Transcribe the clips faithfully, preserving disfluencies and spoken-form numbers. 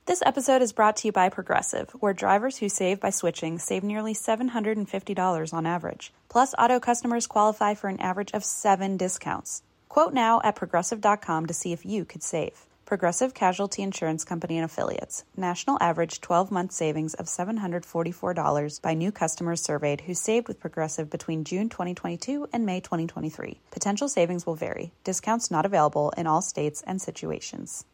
This episode is brought to you by Progressive, where drivers who save by switching save nearly seven hundred fifty dollars on average. Plus, auto customers qualify for an average of seven discounts. Quote now at progressive dot com to see if you could save. Progressive Casualty Insurance Company and Affiliates. National average twelve-month savings of seven hundred forty-four dollars by new customers surveyed who saved with Progressive between June twenty twenty-two and May twenty twenty-three. Potential savings will vary. Discounts not available in all states and situations.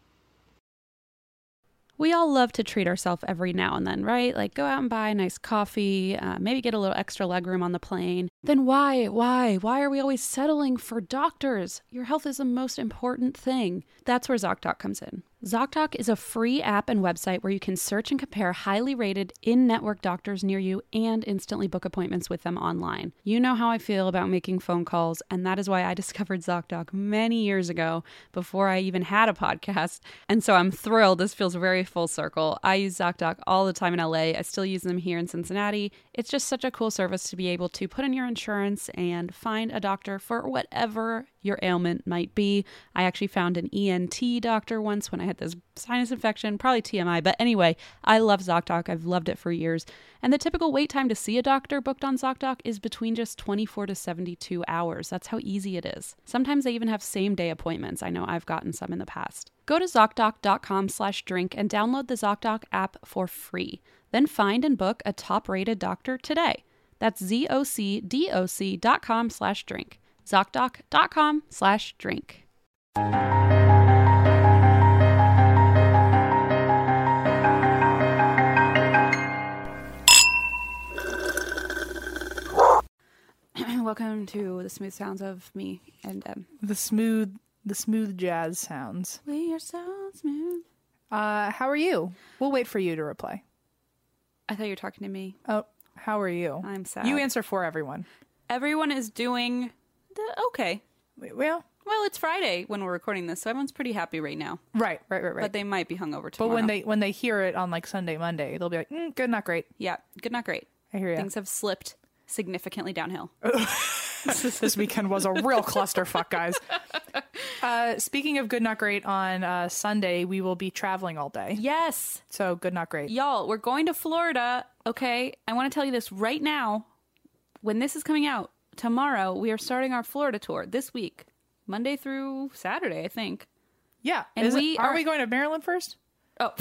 We all love to treat ourselves every now and then, right? Like go out and buy a nice coffee, uh, maybe get a little extra legroom on the plane. Then why, why, why are we always settling for doctors? Your health is the most important thing. That's where ZocDoc comes in. ZocDoc is a free app and website where you can search and compare highly rated in-network doctors near you and instantly book appointments with them online. You know how I feel about making phone calls, and that is why I discovered ZocDoc many years ago before I even had a podcast. And so I'm thrilled. This feels very full circle. I use ZocDoc all the time in L A. I still use them here in Cincinnati. It's just such a cool service to be able to put in your insurance and find a doctor for whatever your ailment might be. I actually found an E N T doctor once when I had this sinus infection, probably T M I, but anyway, I love ZocDoc. I've loved it for years. And the typical wait time to see a doctor booked on ZocDoc is between just twenty-four to seventy-two hours. That's how easy it is. Sometimes they even have same day appointments. I know I've gotten some in the past. Go to ZocDoc.com slash drink and download the ZocDoc app for free. Then find and book a top-rated doctor today. That's Z-O-C-D-O-C dot com slash drink. ZocDoc.com slash drink. Welcome to the smooth sounds of me and Em. The smooth, the smooth jazz sounds. We are so smooth. Uh, how are you? We'll wait for you to reply. I thought you were talking to me. Oh, how are you? I'm sad. You answer for everyone. Everyone is doing the, okay. Well, Well, it's Friday when we're recording this, so everyone's pretty happy right now. right, right, right, right. But they might be hungover But tomorrow. when they when they hear it on like Sunday, Monday, they'll be like, mm, "Good, not great." Yeah, good, not great. I hear you. Things have slipped significantly downhill. This weekend was a real clusterfuck, guys. Uh, speaking of good, not great, on uh, Sunday we will be traveling all day. Yes. So good, not great. Y'all, we're going to Florida, okay? I want to tell you this right now. When this is coming out, tomorrow, we are starting our Florida tour this week. Monday through Saturday, I think. Yeah. And Is we it, are, are- we going to Maryland first? Oh.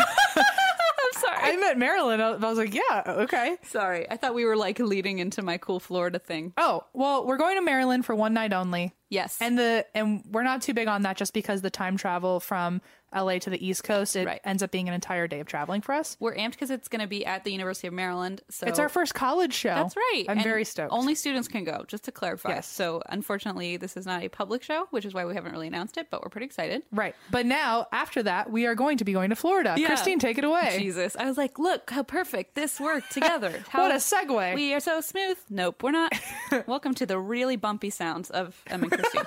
I'm sorry. I meant Maryland. I was like, yeah, okay. Sorry. I thought we were like leading into my cool Florida thing. Oh, well, we're going to Maryland for one night only. Yes. And the and we're not too big on that just because the time travel from L A to the East Coast, it Right. ends up being an entire day of traveling for us. We're amped because it's going to be at the University of Maryland. So It's our first college show. That's right. I'm And very stoked. Only students can go, just to clarify. Yes. So unfortunately, this is not a public show, which is why we haven't really announced it, but we're pretty excited. Right. But now, after that, we are going to be going to Florida. Yeah. Christine, take it away. Jesus. I was like, look how perfect this worked together. How What a segue. We are so smooth. Nope, we're not. Welcome to the really bumpy sounds of Em and Christine.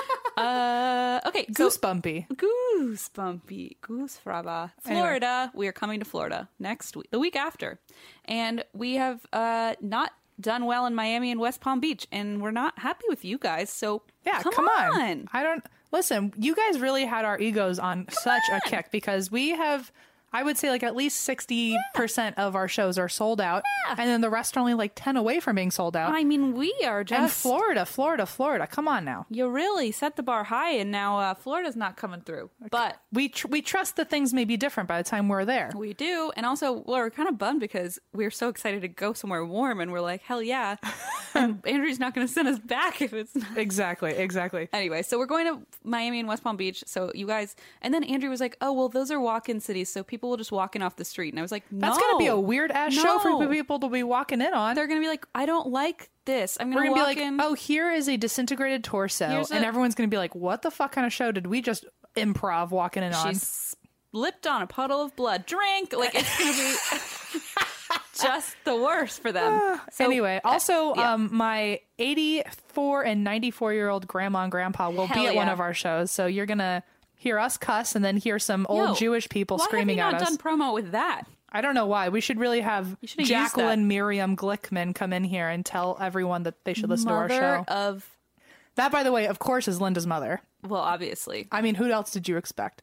uh, okay. So, Goosebumpy. Goose bumpy. Goose fraba. Florida. We are coming to Florida next week, the week after. And we have uh, not done well in Miami and West Palm Beach, and we're not happy with you guys. So Yeah, come, come, on. on. I don't listen, you guys really had our egos on such a kick because we have I would say like at least sixty percent of our shows are sold out. Yeah. And then the rest are only like ten away from being sold out. I mean, we are just... And Florida, Florida, Florida. Come on now. You really set the bar high, and now uh, Florida's not coming through. But We tr- we trust that things may be different by the time we're there. we do. And also, well, we're kind of bummed because we're so excited to go somewhere warm, and we're like, hell yeah. And Andrew's not going to send us back if it's not. Exactly, exactly. Anyway, so we're going to Miami and West Palm Beach. So you guys... And then Andrew was like, oh, well, those are walk-in cities, so people will just walk in off the street. And I was like, no. That's going to be a weird-ass show for No. people to be walking in on. They're going to be like, I don't like this. I'm We're going to going walk to be like, in. oh, here is a disintegrated torso. Here's And a- everyone's going to be like, what the fuck kind of show did we just improv walking in on? She slipped on a puddle of blood. Drink. Like, it's going to be just the worst for them. So, anyway, also, yeah. um, my eighty-four and ninety-four-year-old grandma and grandpa will Hell be at one yeah. of our shows. So you're going to hear us cuss and then hear some old Yo, Jewish people why screaming have you at not us. done promo with that? I don't know why. We should really have You should've used Jacqueline Miriam Glickman come in here and tell everyone that they should listen Mother to our show. of, That, by the way, of course, is Linda's mother. well, obviously. I mean, who else did you expect?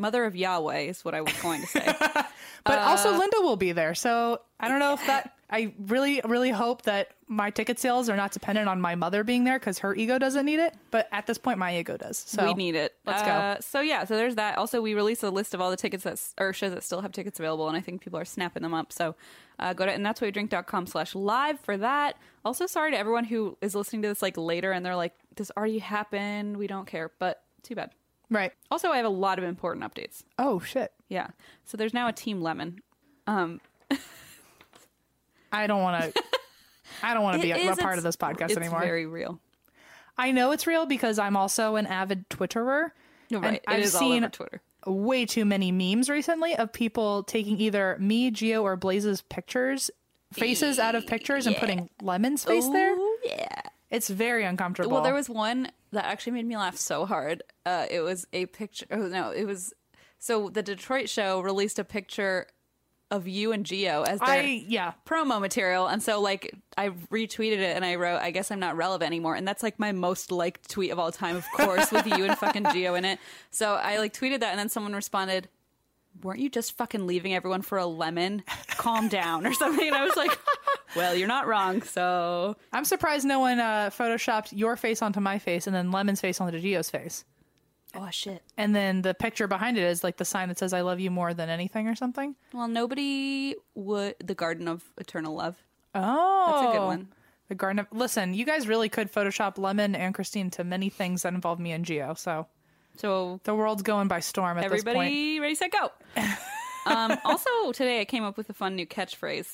Mother of Yahweh is what I was going to say. But Uh, also Linda will be there. So I don't know if that, I really, really hope that my ticket sales are not dependent on my mother being there because her ego doesn't need it. But at this point, my ego does. So we need it. Let's go. Uh, so yeah, so there's that. Also, we released a list of all the tickets that or shows that still have tickets available, and I think people are snapping them up. So uh, go to and that's what we drink dot com slash live for that. Also, sorry to everyone who is listening to this like later and they're like, "This already happened. We don't care." But too bad. Right. Also, I have a lot of important updates. Oh, shit. Yeah. So there's now a Team Lemon. Um, I don't want to. I don't want to be it a, is- a part of this podcast it's anymore. very real. I know it's real because I'm also an avid Twitterer. You're and right. It I've is all seen over Twitter. way too many memes recently of people taking either me, Gio, or Blaze's pictures, faces out of pictures, and putting Lemon's face there. Ooh, yeah. It's very uncomfortable. Well, there was one that actually made me laugh so hard. Uh, it was a picture. Oh no, it was. So the Detroit show released a picture of you and Gio as their I yeah. promo material, and so like I retweeted it and I wrote, "I guess I'm not relevant anymore," and that's like my most liked tweet of all time, of course, with you and fucking Gio in it. So I like tweeted that, and then someone responded, "Weren't you just fucking leaving everyone for a lemon? Calm down," or something. And I was like, "Well, you're not wrong." So I'm surprised no one uh, photoshopped your face onto my face and then Lemon's face onto Gio's face. oh shit. And then the picture behind it is like the sign that says "I love you more than anything" or something. Well, nobody would. The Garden of Eternal Love. Oh, That's a good one. The Garden of Listen, you guys really could Photoshop Lemon and Christine to many things that involve me and Gio. So So the world's going by storm at this point. everybody ready, set, go. um, also, today I came up with a fun new catchphrase.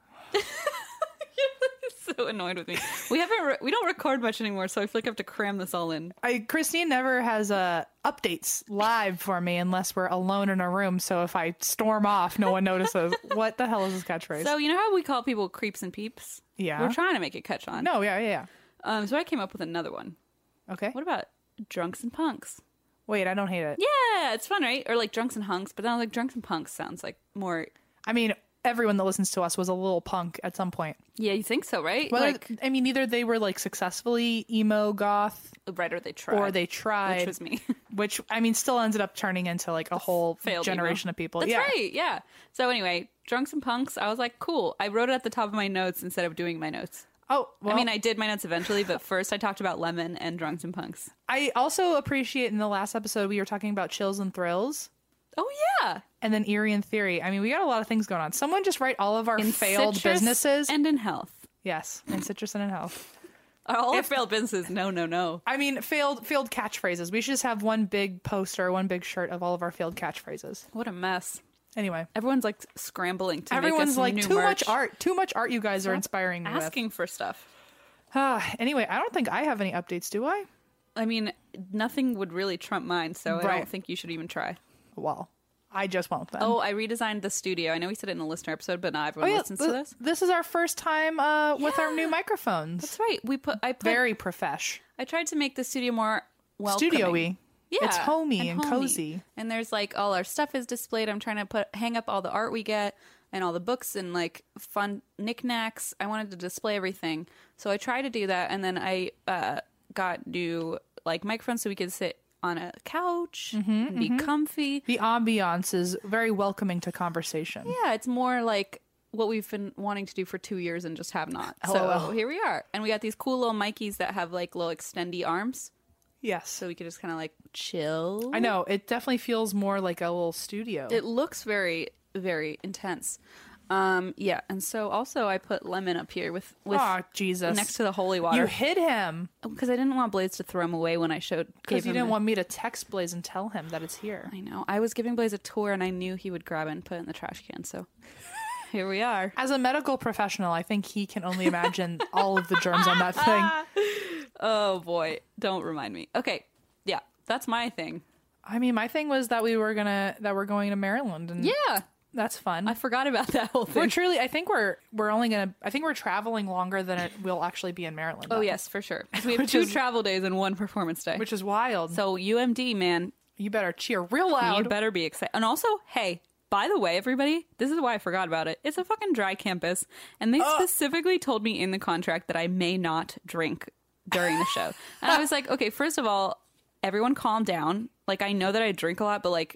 You're so annoyed with me. We haven't. Re- we don't record much anymore, so I feel like I have to cram this all in. I, Christine never has uh, updates live for me unless we're alone in a room. So if I storm off, no one notices. What the hell is this catchphrase? So you know how we call people creeps and peeps? Yeah. We're trying to make it catch on. no, yeah, yeah, yeah. Um, so I came up with another one. Okay. What about drunks and punks? Wait, I don't hate it. Yeah, it's fun, right? Or like drunks and hunks, but then I was like drunks and punks sounds like more. I mean, everyone that listens to us was a little punk at some point. Yeah, you think so, right? Whether, like, I mean, either they were like successfully emo goth, right, or they tried, or they tried, which was me. which I mean, still ended up turning into like a whole Failed generation emo. of people. That's yeah. right, yeah. So anyway, drunks and punks. I was like, cool. I wrote it at the top of my notes instead of doing my notes. Oh, well, I mean, I did my notes eventually, but first I talked about Lemon and drunks and punks. I also appreciate in the last episode we were talking about chills and thrills. Oh yeah, And then Eerie and Theory. I mean, we got a lot of things going on. Someone just write all of our in failed citrus businesses. and in health. Yes, in citrus and in health. All our failed businesses. No, no, no. I mean, failed failed catchphrases. We should just have one big poster, one big shirt of all of our failed catchphrases. What a mess. Anyway, Everyone's like scrambling to everyone's make us like new too merch, much art. Too much art. You guys are inspiring me asking for stuff. with. Uh, anyway, I don't think I have any updates. Do I? I mean, nothing would really trump mine, so I Right. don't think you should even try. Well, I just won't then. Oh, I redesigned the studio. I know we said it in the listener episode, but not Oh, everyone yeah, listens th- to this. This is our first time uh, with our Yeah. new microphones. That's right. We put. I put. Very profesh. I tried to make the studio more welcoming. Studio-y. Yeah, It's homey and homey. cozy. And there's like all our stuff is displayed. I'm trying to put hang up all the art we get and all the books and like fun knickknacks. I wanted to display everything, so I tried to do that. And then I uh, got new like microphones so we could sit on a couch Mm-hmm, and be comfy. The ambiance is very welcoming to conversation. Yeah, it's more like what we've been wanting to do for two years and just have not. So LOL. here we are, and we got these cool little Mikeys that have like little extendy arms, Yes. so we could just kind of like chill. I know. It definitely feels more like a little studio. It looks very, very intense. Um, yeah, and so also I put Lemon up here with with oh, Jesus. next to the holy You water hid him because I didn't want Blaze to throw him away when I showed. Gave because you him didn't the- want me to text Blaze and tell him that it's here. I know. I was giving Blaze a tour, and I knew he would grab it and put it in the trash can. So here we are. As a medical professional, I think he can only imagine all of the germs on that thing. Oh boy, don't remind me. Okay, yeah, that's my thing. I mean, my thing was that we were gonna that we're going to Maryland, and Yeah, that's fun. I forgot about that whole we're thing. truly. I think we're we're only gonna. I think we're traveling longer than it will actually be in Maryland. Oh though, yes, for sure. We have Which two is- travel days and one performance day. which is wild. So So U M D, man, you better cheer real you loud. better be excited. And also, hey, by the way, everybody, this is why I forgot about it. It's a fucking dry campus, and they specifically told me in the contract that I may not drink during the show. And I was like, okay, first of all, everyone calm down. Like, I know that I drink a lot, but like,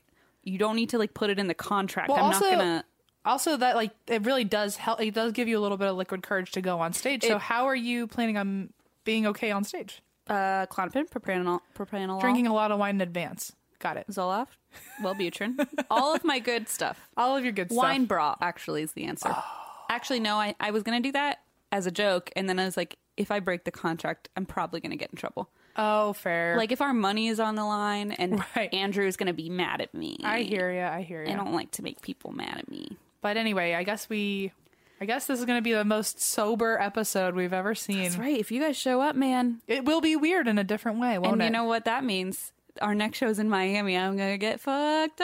You don't need to like put it in the contract. Well, I'm also, not gonna. Also, that like it really does help. It does give you a little bit of liquid courage to go on stage. So, It- how are you planning on being okay on stage? Uh, Klonopin, propranolol, propranolol, Drinking a lot of wine in advance. Got it. Zoloft, Wellbutrin, all of my good stuff. All of your good Wine stuff. bra actually is the answer. Actually, no, I, I was gonna do that as a joke, and then I was like, if I break the contract, I'm probably gonna get in trouble. Oh, fair. Like if our money is on the line, and Right. Andrew's gonna be mad at me. I hear you. I hear you. I don't like to make people mad at me. But anyway, I guess we. I guess this is going to be the most sober episode we've ever seen. That's right. If you guys show up, man, It will be weird in a different way, won't and it? you know what that means. Our next show's in Miami. I'm gonna get fucked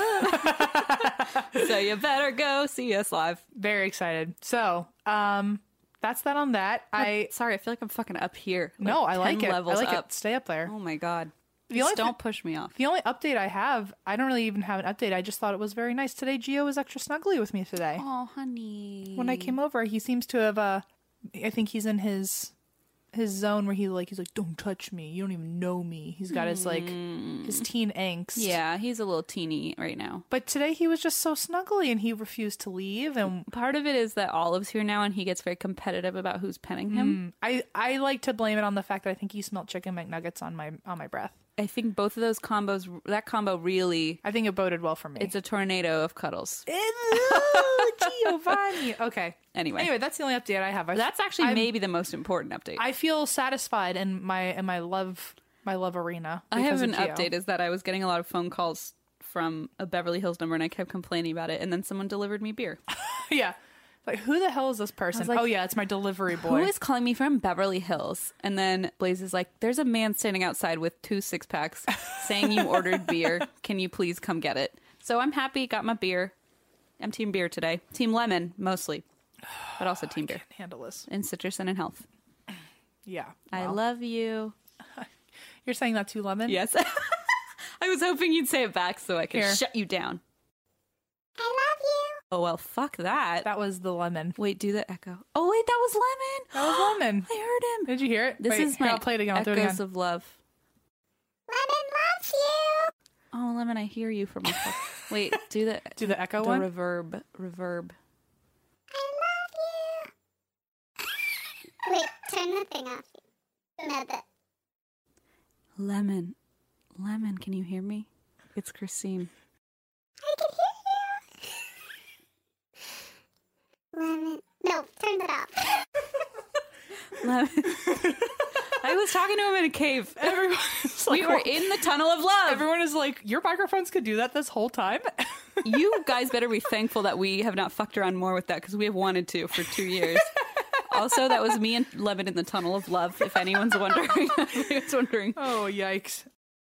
up. So you better go see us live. Very excited. So, um, that's that on that. I Sorry, I feel like I'm fucking up here. no, I like ten it. I Levels like up. it. Stay up there. Oh my god. The Just only don't thi- push me off. The only update I have, I don't really even have an update. I just thought it was very nice today. Gio was extra snuggly with me today. Oh, honey. When I came over, he seems to have. Uh, I think he's in his his zone where he like he's like, don't touch me. You don't even know me. He's got his like his teen angst. Yeah, he's a little teeny right now. But today he was just so snuggly and he refused to leave. And Part of it is that Olive's here now and he gets very competitive about who's petting him. I I like to blame it on the fact that I think he smelled chicken McNuggets on my on my breath. I think both of those combos, that combo really, I think it boded well for me. it's a tornado of cuddles. Ew, Giovanni. Okay. Anyway. Anyway, that's the only update I have. I, That's actually I'm- maybe the most important update. I feel satisfied in my in my love my love arena. I have because an of Gio. update is that I was getting a lot of phone calls from a Beverly Hills number and I kept complaining about it and then someone delivered me beer. Yeah. Like, who the hell is this person? like, oh, yeah, it's my delivery boy. Who is calling me from Beverly Hills? And then Blaze is like, there's a man standing outside with two six packs saying you ordered beer. Can you please come get it? So I'm happy, got my beer. I'm team beer today. Team lemon, mostly. But also team beer. Can't handle this. And Citrusine and Health. Yeah. I well, love you. You're saying that too, Lemon? Yes. I was hoping you'd say it back so I could Here. shut you down. I love you. Oh, well, fuck that. That was the Lemon. Wait, do the echo. Oh, wait, that was Lemon. That was Lemon. I heard him. Did you hear it? This Wait, is here, my I'll play it again. I'll do it echoes again. of love. Lemon loves you. Oh, Lemon, I hear you from afar. Wait, do the Do the echo the one? reverb. Reverb. I love you. Wait, turn the thing off. No, the, Lemon. Lemon, can you hear me? It's Christine. I can hear you. Lemon. No, turn it off. Lemon. I was talking to him in a cave. Everyone's We like, were "What?" in the tunnel of love. Everyone is like, your microphones could do that this whole time? You guys better be thankful that we have not fucked around more with that because we have wanted to for two years. Also, that was me and Lemon in the tunnel of love, if anyone's wondering. If anyone's wondering. Oh, yikes.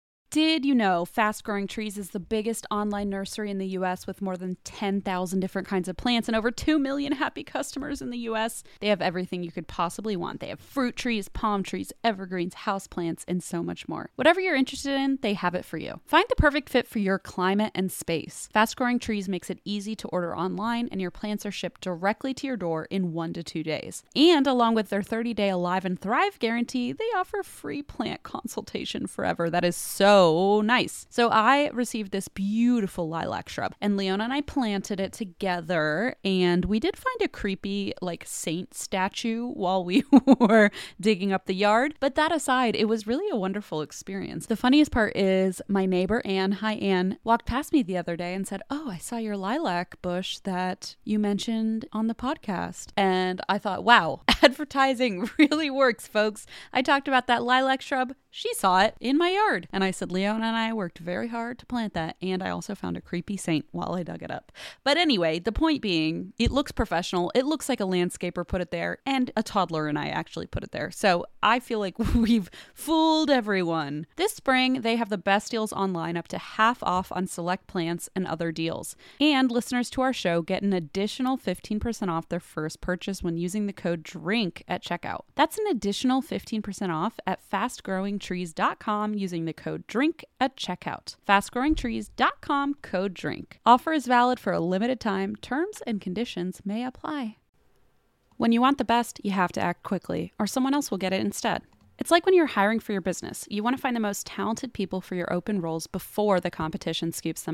Did you know Fast Growing Trees is the biggest online nursery in the U S with more than ten thousand different kinds of plants and over two million happy customers in the U S? They have everything you could possibly want. They have fruit trees, palm trees, evergreens, houseplants, and so much more. Whatever you're interested in, they have it for you. Find the perfect fit for your climate and space. Fast Growing Trees makes it easy to order online, and your plants are shipped directly to your door in one to two days. And along with their thirty-day Alive and Thrive guarantee, they offer free plant consultation forever. That is so nice. So I received this beautiful lilac shrub, and Leona and I planted it together, and we did find a creepy like saint statue while we were digging up the yard. But that aside, it was really a wonderful experience. The funniest part is my neighbor Anne, hi Anne, walked past me the other day and said, "Oh, I saw your lilac bush that you mentioned on the podcast." And I thought, wow, advertising really works, folks. I talked about that lilac shrub. She saw it in my yard. And I said, Leona and I worked very hard to plant that. And I also found a creepy saint while I dug it up. But anyway, the point being, it looks professional. It looks like a landscaper put it there. And a toddler and I actually put it there. So I feel like we've fooled everyone. This spring, they have the best deals online, up to half off on select plants and other deals. And listeners to our show get an additional fifteen percent off their first purchase when using the code DRINK at checkout. That's an additional fifteen percent off at fast growing trees dot com using the code DRINK at checkout. fast growing trees dot com, code DRINK. Offer is valid for a limited time. Terms and conditions may apply. When you want the best, you have to act quickly, or someone else will get it instead. It's like when you're hiring for your business. You want to find the most talented people for your open roles before the competition scoops them up.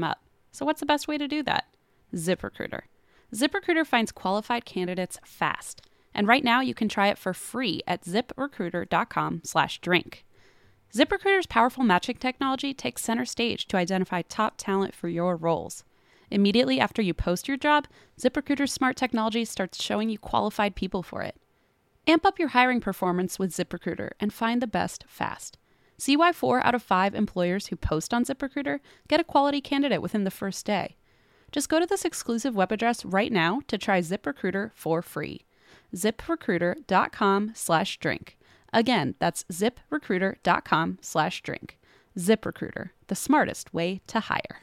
So what's the best way to do that? ZipRecruiter. ZipRecruiter finds qualified candidates fast. And right now you can try it for free at ziprecruiter.com slash drink. ZipRecruiter's powerful matching technology takes center stage to identify top talent for your roles. Immediately after you post your job, ZipRecruiter's smart technology starts showing you qualified people for it. Amp up your hiring performance with ZipRecruiter and find the best fast. See why four out of five employers who post on ZipRecruiter get a quality candidate within the first day. Just go to this exclusive web address right now to try ZipRecruiter for free. ZipRecruiter.com slash drink. Again, that's ZipRecruiter.com slash drink. ZipRecruiter, the smartest way to hire.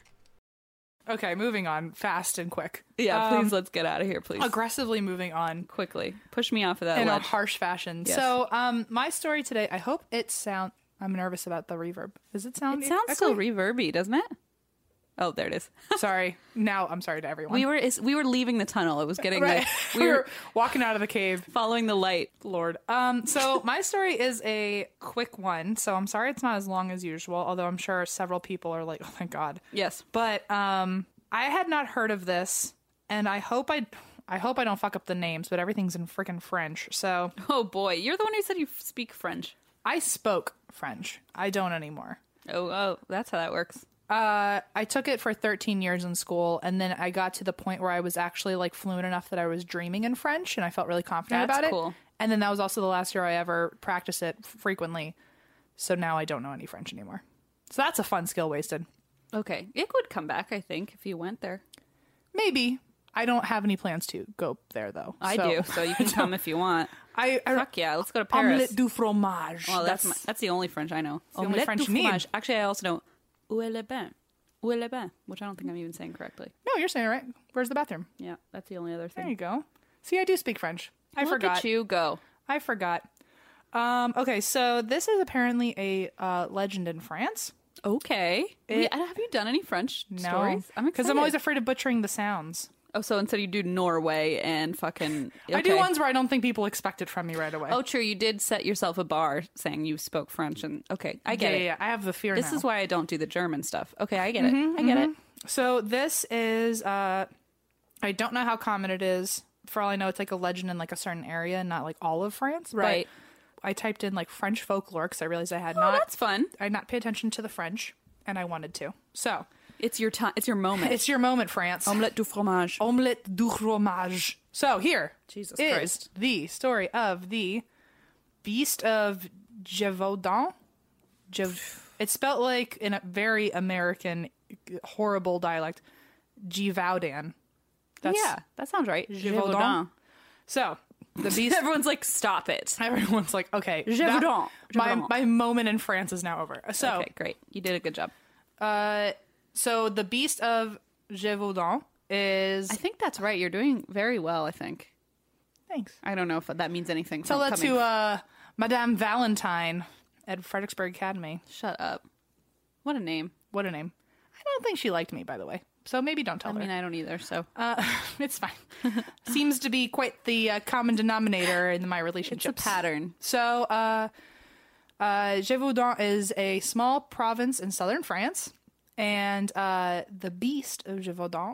Okay, moving on fast and quick. Yeah, Um, please let's get out of here, please. Aggressively moving on Quickly. Push me off of that in a ledge. harsh fashion. Yes. So, um, my story today, I hope it sound. I'm nervous about the reverb. Does it sound? It sounds echoey? so reverby, doesn't it? Oh, there it is. Sorry. Now I'm sorry to everyone. We were is- we were leaving the tunnel. It was getting Right. the, we were walking out of the cave. following the light. Lord. Um, so my story is a quick one. So I'm sorry it's not as long as usual, although I'm sure several people are like, oh thank God. Yes. But um, I had not heard of this, and I hope I, I hope I don't fuck up the names, but everything's in freaking French. So Oh boy, you're the one who said you speak French. I spoke French. I don't anymore. Oh, oh, that's how that works. Uh, I took it for thirteen years in school, and then I got to the point where I was actually like fluent enough that I was dreaming in French, and I felt really confident That's about cool. it. And then that was also the last year I ever practiced it frequently. So now I don't know any French anymore. So that's a fun skill wasted. Okay, it would come back, I think, if you went there. Maybe. I don't have any plans to go there though. I So- do, so you can come if you want. I, I Fuck yeah, let's go to Paris. Omelette du fromage. Well, that's my, that's the only French I know. the only Omelette French du you need. fromage. Actually, I also know où est le bain? Où est le bain? Which I don't think I'm even saying correctly. No, you're saying it right. Where's the bathroom? Yeah, that's the only other There thing. you go. See, I do speak French. I Look forgot. at you go. I forgot. Um, okay, so this is apparently a uh, legend in France. Okay. It- Wait, have you done any French No, stories? I'm excited. because I'm always afraid of butchering the sounds. Oh, so instead you do Norway and fucking. I do okay. ones where I don't think people expect it from me right away. Oh, true. You did set yourself a bar saying you spoke French, and okay, I get yeah, it. yeah, yeah. I have the fear This now. is why I don't do the German stuff. Okay, I get it. I get it. So this is. Uh, I don't know how common it is. For all I know, it's like a legend in like a certain area, not like all of France. but Right. I typed in like French folklore because I realized I had Oh, not. that's fun. I had not paid attention to the French, and I wanted to. So It's your time. It's your moment. it's your moment, France. Omelette du fromage. Omelette du fromage. So here Jesus is Christ. the story of the Beast of Gévaudan. Gev- it's spelled like in a very American, horrible dialect, Gévaudan. That's, yeah, that sounds right. Gévaudan. Gévaudan. So the beast. Everyone's like, stop it. Everyone's like, okay, Gévaudan. that- my Gévaudan. my moment in France is now over. So Okay, great. You did a good job. uh, so the Beast of Gévaudan is. I think that's right. You're doing very well, I think. Thanks. I don't know if that means anything. Tell from that coming to uh, Madame Valentine at Fredericksburg Academy. Shut up. What a name. What a name. I don't think she liked me, by the way. So maybe don't tell I her. mean, I don't either, so. Uh, it's fine. Seems to be quite the uh, common denominator in my It's a relationships. pattern. So, uh, uh, Gévaudan is a small province in southern France, and uh, the Beast of Gévaudan,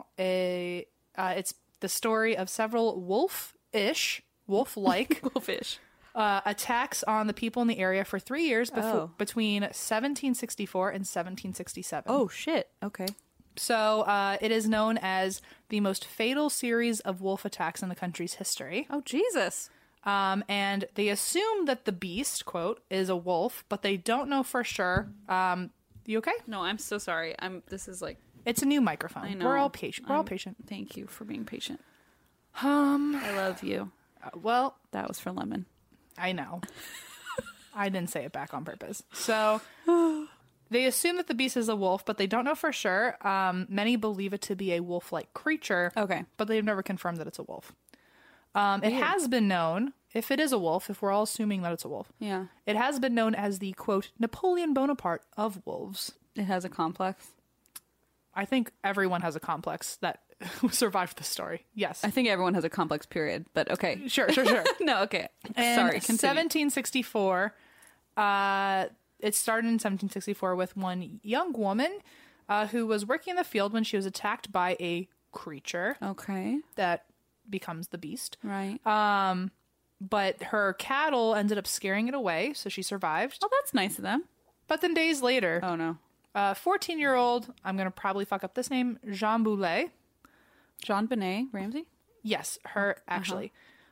a uh, it's the story of several wolf-ish, wolf-like Wolfish. uh, attacks on the people in the area for three years befo- Oh. between seventeen sixty-four and seventeen sixty-seven. Oh, shit. Okay. So uh, it is known as the most fatal series of wolf attacks in the country's history. Oh, Jesus. Um, and they assume that the beast, quote, is a wolf, but they don't know for sure. Um, you okay? No, I'm so sorry. I'm. This is like. It's a new microphone. I know. We're all patient. We're all I'm- patient. Thank you for being patient. Um. I love you. uh, well, That was for Lemon. I know. I didn't say it back on purpose. So they assume that the beast is a wolf, but they don't know for sure. Um, many believe it to be a wolf-like creature. Okay. But they've never confirmed that it's a wolf. Um, it has been known, if it is a wolf, if we're all assuming that it's a wolf, Yeah. it has been known as the, quote, Napoleon Bonaparte of wolves. It has a complex. I think everyone has a complex that survived the story. Yes. I think everyone has a complex period, but okay. Sure, sure, sure. No, okay. In Sorry, continue. seventeen sixty-four, uh, it started in seventeen sixty-four with one young woman uh, who was working in the field when she was attacked by a creature Okay. that becomes the beast. Right. Um, but her cattle ended up scaring it away, so she survived. Oh, that's nice of them. But then days later, Oh, no. uh, fourteen-year-old, I'm going to probably fuck up this name, Jean Boulet. Jean Benet Ramsey? Yes, her, actually.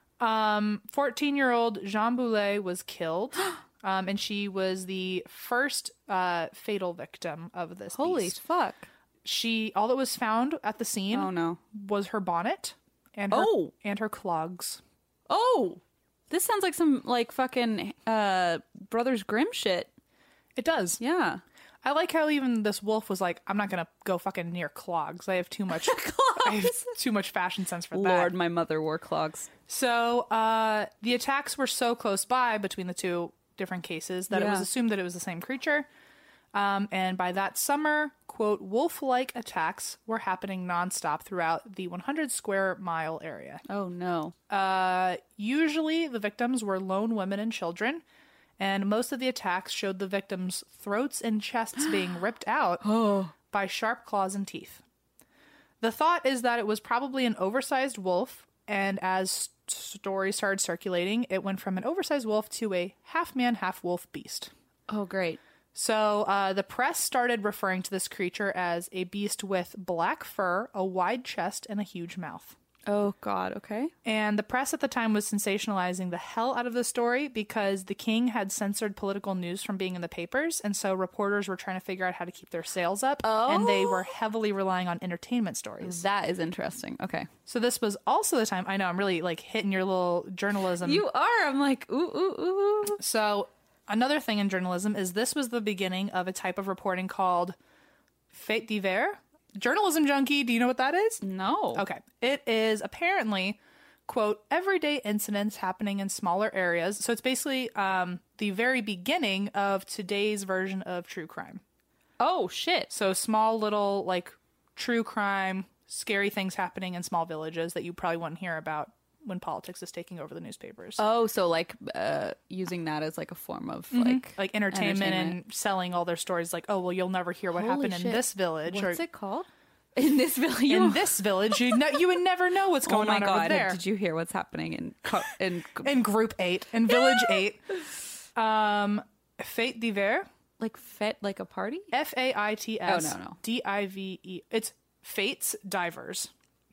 Um, fourteen-year-old Jean Boulet was killed, um, and she was the first uh, fatal victim of this Holy beast. fuck. She, all that was found at the scene Oh, no. was her bonnet and her, Oh. and her clogs. Oh! This sounds like some, like, fucking uh, Brothers Grimm shit. It does. Yeah. I like how even this wolf was like, I'm not going to go fucking near clogs. I have too much I have too much fashion sense for that. Lord, my mother wore clogs. So uh, the attacks were so close by between the two different cases that it was Yeah. assumed that it was the same creature. Um, and by that summer, quote, wolf-like attacks were happening nonstop throughout the one hundred square mile area. Oh, no. Uh, usually the victims were lone women and children, and most of the attacks showed the victims' throats and chests being ripped out by sharp claws and teeth. The thought is that it was probably an oversized wolf, and as stories started circulating, it went from an oversized wolf to a half-man, half-wolf beast. Oh, great. So uh, the press started referring to this creature as a beast with black fur, a wide chest, and a huge mouth. Oh, God. Okay. And the press at the time was sensationalizing the hell out of the story because the king had censored political news from being in the papers. And so reporters were trying to figure out how to keep their sales up. And they were heavily relying on entertainment stories. That is interesting. Okay. So this was also the time. I know I'm really like hitting your little journalism. You are. I'm like, ooh, ooh, ooh. So another thing in journalism is this was the beginning of a type of reporting called fait divers. Journalism junkie, do you know what that is? No. Okay. It is apparently, quote, everyday incidents happening in smaller areas. So it's basically um, the very beginning of today's version of true crime. Oh, shit. So small little, like, true crime, scary things happening in small villages that you probably wouldn't hear about when politics is taking over the newspapers. Oh, so like uh, using that as like a form of like Like entertainment, entertainment. and selling all their stories like, oh, well, you'll never hear what Holy happened shit. in this village. What's or it called? In this village. in this village, you ne- you would never know what's going oh my on God. over there. Did you hear what's happening in co- in In group eight, in village eight. Um, Fate divers, like fet like a party? F A I T S Oh, no, no. D I V E. It's Fates Divers.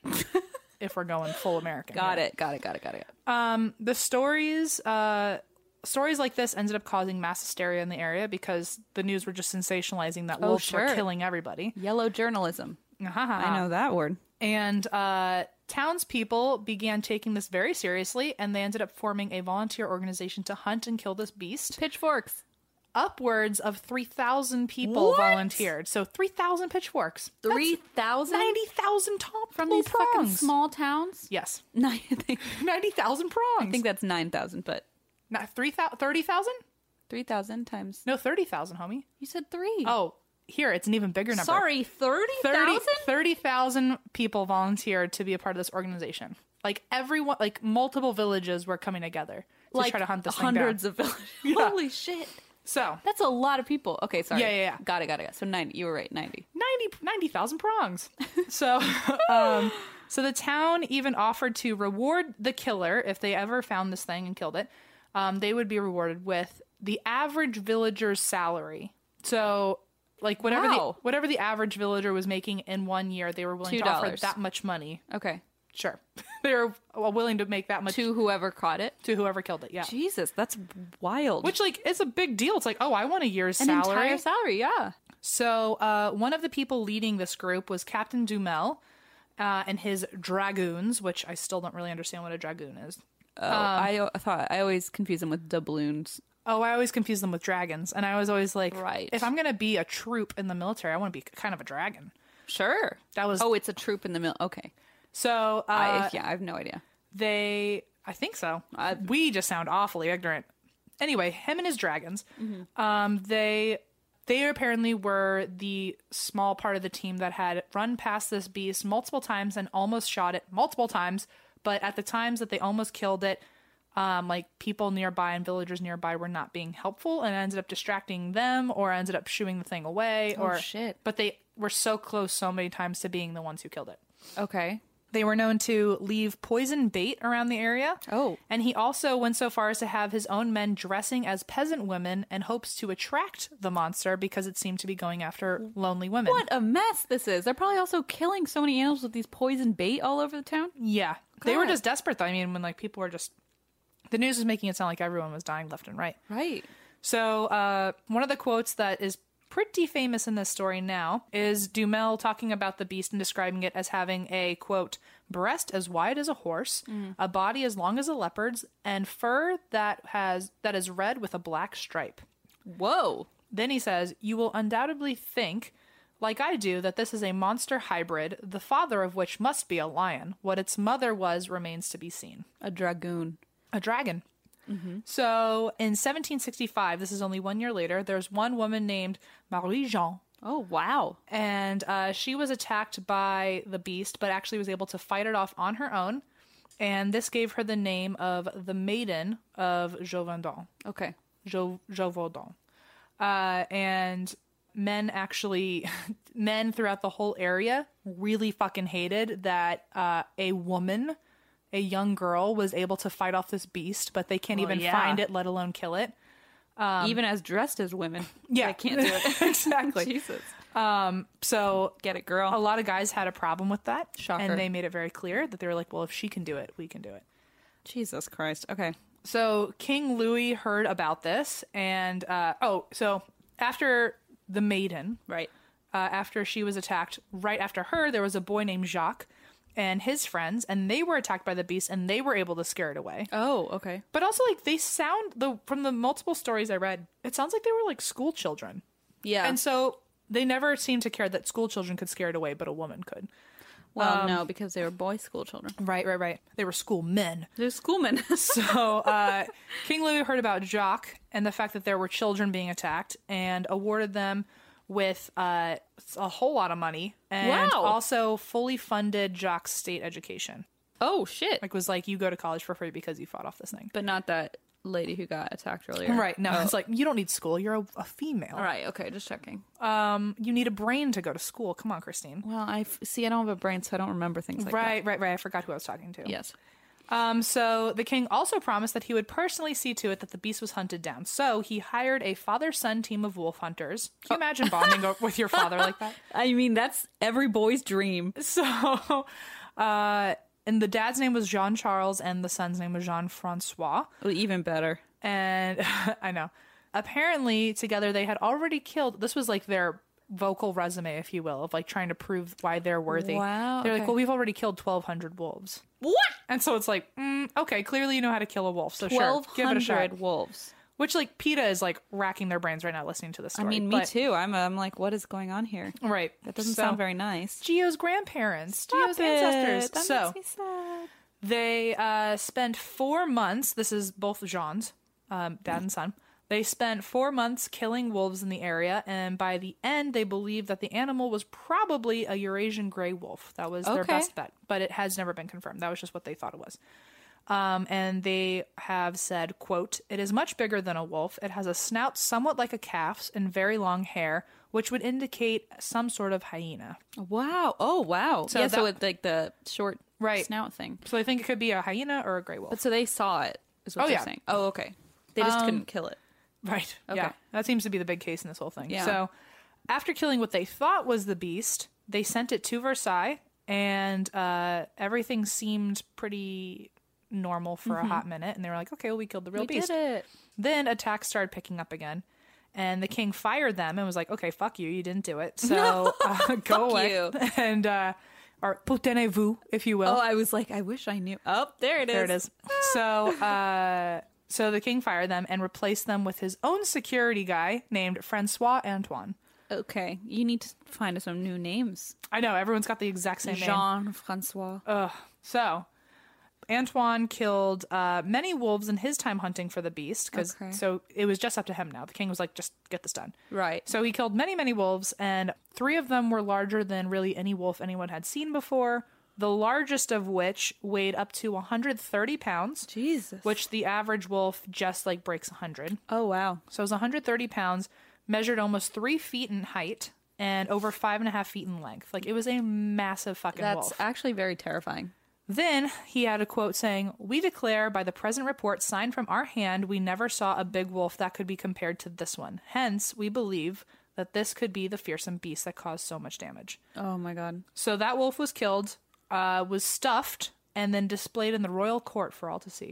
If we're going full American. Got here. it. Got it. Got it. Got it. Um, the stories, uh, stories like this ended up causing mass hysteria in the area because the news were just sensationalizing that Oh, wolves sure. were killing everybody. Yellow journalism. I know that word. And uh, townspeople began taking this very seriously, and they ended up forming a volunteer organization to hunt and kill this beast. Pitchforks. Upwards of three thousand people What? volunteered. So three thousand pitchforks. Three thousand ninety thousand top from little these fucking prongs. small towns. Yes. Nine. I think, ninety thousand prongs. I think that's nine thousand, but Not three thousand? thirty thousand? three thousand times. No, thirty thousand, homie. You said three. Oh, here, it's an even bigger number. sorry, thirty thirty thousand. thirty thousand people volunteered to be a part of this organization. Like everyone, like multiple villages were coming together to Like try to hunt this hundreds thing down. of villages. Holy shit. So That's a lot of people. Okay, sorry. Yeah, yeah, yeah. Got it, got it, got it. So ninety. You were right, ninety. ninety ninety thousand prongs. So, um, so the town even offered to reward the killer if they ever found this thing and killed it. Um, they would be rewarded with the average villager's salary. So, like whatever Wow. the whatever the average villager was making in one year, they were willing Two to offer dollars. that much money. Okay. Sure, they were willing to make that much to, To whoever caught it. whoever killed it. Yeah, Jesus, that's wild. which like is a big deal. It's like, oh, I want a year's An salary. entire salary, yeah. So uh, one of the people leading this group was Captain Dumel uh, and his dragoons, which I still don't really understand what a dragoon is. Oh, I, I thought I always confuse them with doubloons. Oh, I always confuse them with dragons. And I was always like, Right. if I'm going to be a troop in the military, I want to be kind of a dragon. Sure. That was- Oh, it's a troop in the middle. Okay. So uh, I, yeah, I have no idea. they, I think so. Uh, we just sound awfully ignorant. Anyway, him and his dragons, um, they they apparently were the small part of the team that had run past this beast multiple times and almost shot it multiple times. But at the times that they almost killed it, um, like people nearby and villagers nearby were not being helpful and ended up distracting them or ended up shooing the thing away. Oh, or shit. But they were so close so many times to being the ones who killed it. Okay. They were known to leave poison bait around the area. Oh. And he also went so far as to have his own men dressing as peasant women in hopes to attract the monster because it seemed to be going after lonely women. What a mess this is. They're probably also killing so many animals with these poison bait all over the town. Yeah. They were God. just desperate, though. I mean, when like people were just... The news was making it sound like everyone was dying left and right. Right. So uh, one of the quotes that is pretty famous in this story now is Duhamel talking about the beast and describing it as having a, quote, breast as wide as a horse, mm. a body as long as a leopard's, and fur that has that is red with a black stripe. Whoa. Then he says, you will undoubtedly think, like I do, that this is a monster hybrid, the father of which must be a lion. What its mother was remains to be seen. A dragoon. A dragon. Mm-hmm. So in seventeen sixty-five, this is only one year later, there's one woman named Marie Jean. Oh, wow. And uh, she was attacked by the beast, but actually was able to fight it off on her own. And this gave her the name of the Maiden of Gévaudan. Okay. Jo- Gévaudan. Uh, and men actually, men throughout the whole area really fucking hated that uh, a woman... a young girl was able to fight off this beast, but they can't well, even yeah. find it, let alone kill it. Um, even as dressed as women. Yeah. They can't do it. Exactly. Jesus. Um, so get it, girl. A lot of guys had a problem with that. Shocker. And they made it very clear that they were like, well, if she can do it, we can do it. Jesus Christ. Okay. So King Louis heard about this. And, uh, oh, so after the maiden, right, uh, after she was attacked, right after her, there was a boy named Jacques and his friends, and they were attacked by the beast, and they were able to scare it away. Oh, okay. But also, like, they sound, the from the multiple stories I read, it sounds like they were, like, school children. Yeah. And so they never seemed to care that school children could scare it away, but a woman could. Well, um, no, because they were boy school children. Right, right, right. They were school men. They're schoolmen. So uh, King Louis heard about Jacques and the fact that there were children being attacked and awarded them with uh, a whole lot of money and wow. also fully funded Jacques' state education. Oh, shit. Like, was like, you go to college for free because you fought off this thing. But not that lady who got attacked earlier. Right. No, oh. It's like, you don't need school. You're a, a female. All right. Okay. Just checking. Um, you need a brain to go to school. Come on, Christine. Well, I f- see, I don't have a brain, so I don't remember things like right, that. Right, right, right. I forgot who I was talking to. Yes. Um, so the king also promised that he would personally see to it that the beast was hunted down. So he hired a father-son team of wolf hunters. Can you imagine bonding with your father like that? I mean, that's every boy's dream. So, uh, and the dad's name was Jean-Charles and the son's name was Jean-Francois. Well, even better. And I know. Apparently, together they had already killed, this was like their vocal resume, if you will, of like trying to prove why they're worthy. Wow. They're okay. like, well, we've already killed twelve hundred wolves. What? And so it's like, mm, okay, clearly you know how to kill a wolf, so sure, give it a shot. twelve hundred wolves. Which, like, PETA is, like, racking their brains right now listening to this story. I mean, me but, too. I'm, I'm like, what is going on here? Right. That doesn't so, sound very nice. Gio's grandparents, Stop Gio's it. ancestors. That so, makes me sad. they uh, spent four months, this is both Jean's, um, dad and son, they spent four months killing wolves in the area, and by the end, they believed that the animal was probably a Eurasian gray wolf. That was their Okay. best bet, but it has never been confirmed. That was just what they thought it was. Um, and they have said, quote, "It is much bigger than a wolf. It has a snout somewhat like a calf's and very long hair, which would indicate some sort of hyena." Wow. Oh, wow. So yeah, that- so with like the short Right. snout thing. So I think it could be a hyena or a gray wolf. But so they saw it, is what Oh, they're yeah. saying. Oh, okay. They just Um, couldn't kill it. Right. Okay. Yeah. That seems to be the big case in this whole thing. Yeah. So after killing what they thought was the beast, they sent it to Versailles, and uh, everything seemed pretty normal for Mm-hmm. a hot minute. And they were like, okay, well, we killed the real We beast. did it. Then attacks started picking up again. And the king fired them and was like, okay, fuck you. You didn't do it. So uh, go Fuck away. you. And, uh, or putenez-vous, if you will. Oh, I was like, I wish I knew. Oh, there it is. There it is. So, uh, so the king fired them and replaced them with his own security guy named Francois Antoine. Okay. You need to find us some new names. I know, everyone's got the exact same name. Jean-Francois. Ugh. So, Antoine killed uh, many wolves in his time hunting for the beast. Cause, Okay. So it was just up to him now. The king was like, just get this done. Right. So he killed many, many wolves, and three of them were larger than really any wolf anyone had seen before. The largest of which weighed up to one hundred thirty pounds. Jesus. Which the average wolf just like breaks one hundred. Oh, wow. So it was one hundred thirty pounds, measured almost three feet in height, and over five and a half feet in length. Like, it was a massive fucking That's wolf. actually very terrifying. Then he had a quote saying, "We declare by the present report signed from our hand, we never saw a big wolf that could be compared to this one. Hence, we believe that this could be the fearsome beast that caused so much damage." Oh my god. So that wolf was killed, uh, was stuffed, and then displayed in the royal court for all to see.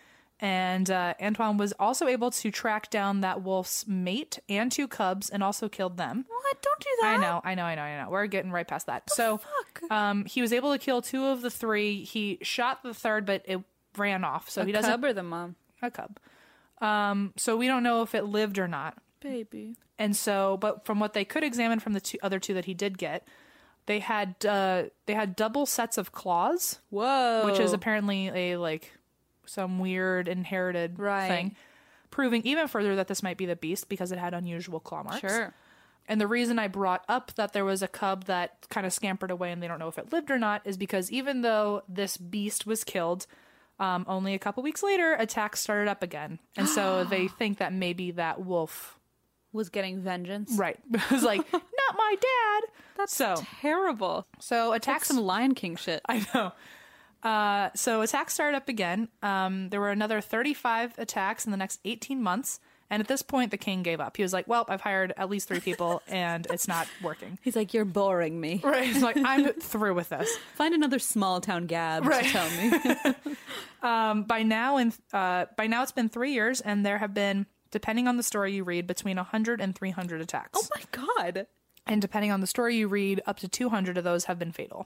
And uh, Antoine was also able to track down that wolf's mate and two cubs and also killed them. What? Don't do that. I know, I know, I know, I know. We're getting right past that. So um, he was able to kill two of the three. He shot the third, but it ran off. So A he doesn't cub or the mom? a cub. Um, so we don't know if it lived or not. Baby. And so, but from what they could examine from the two, other two that he did get, they had uh, they had double sets of claws, Whoa. which is apparently a like some weird inherited Right. thing, proving even further that this might be the beast because it had unusual claw marks. Sure. And the reason I brought up that there was a cub that kind of scampered away and they don't know if it lived or not is because even though this beast was killed, um, only a couple weeks later, attacks started up again. And so they think that maybe that wolf, Was getting vengeance. right, was like, not my dad. That's so, terrible. so That's attacks, some Lion King shit. I know. Uh, so attacks started up again. Um, there were another thirty-five attacks in the next eighteen months. And at this point, the king gave up. He was like, well, I've hired at least three people and it's not working. He's like, you're boring me. Right. He's like, I'm through with this. Find another small town gab Right. to tell me. Um, by now, in, uh, by now it's been three years and there have been, depending on the story you read, between one hundred and three hundred attacks. Oh my god. And depending on the story you read, up to two hundred of those have been fatal.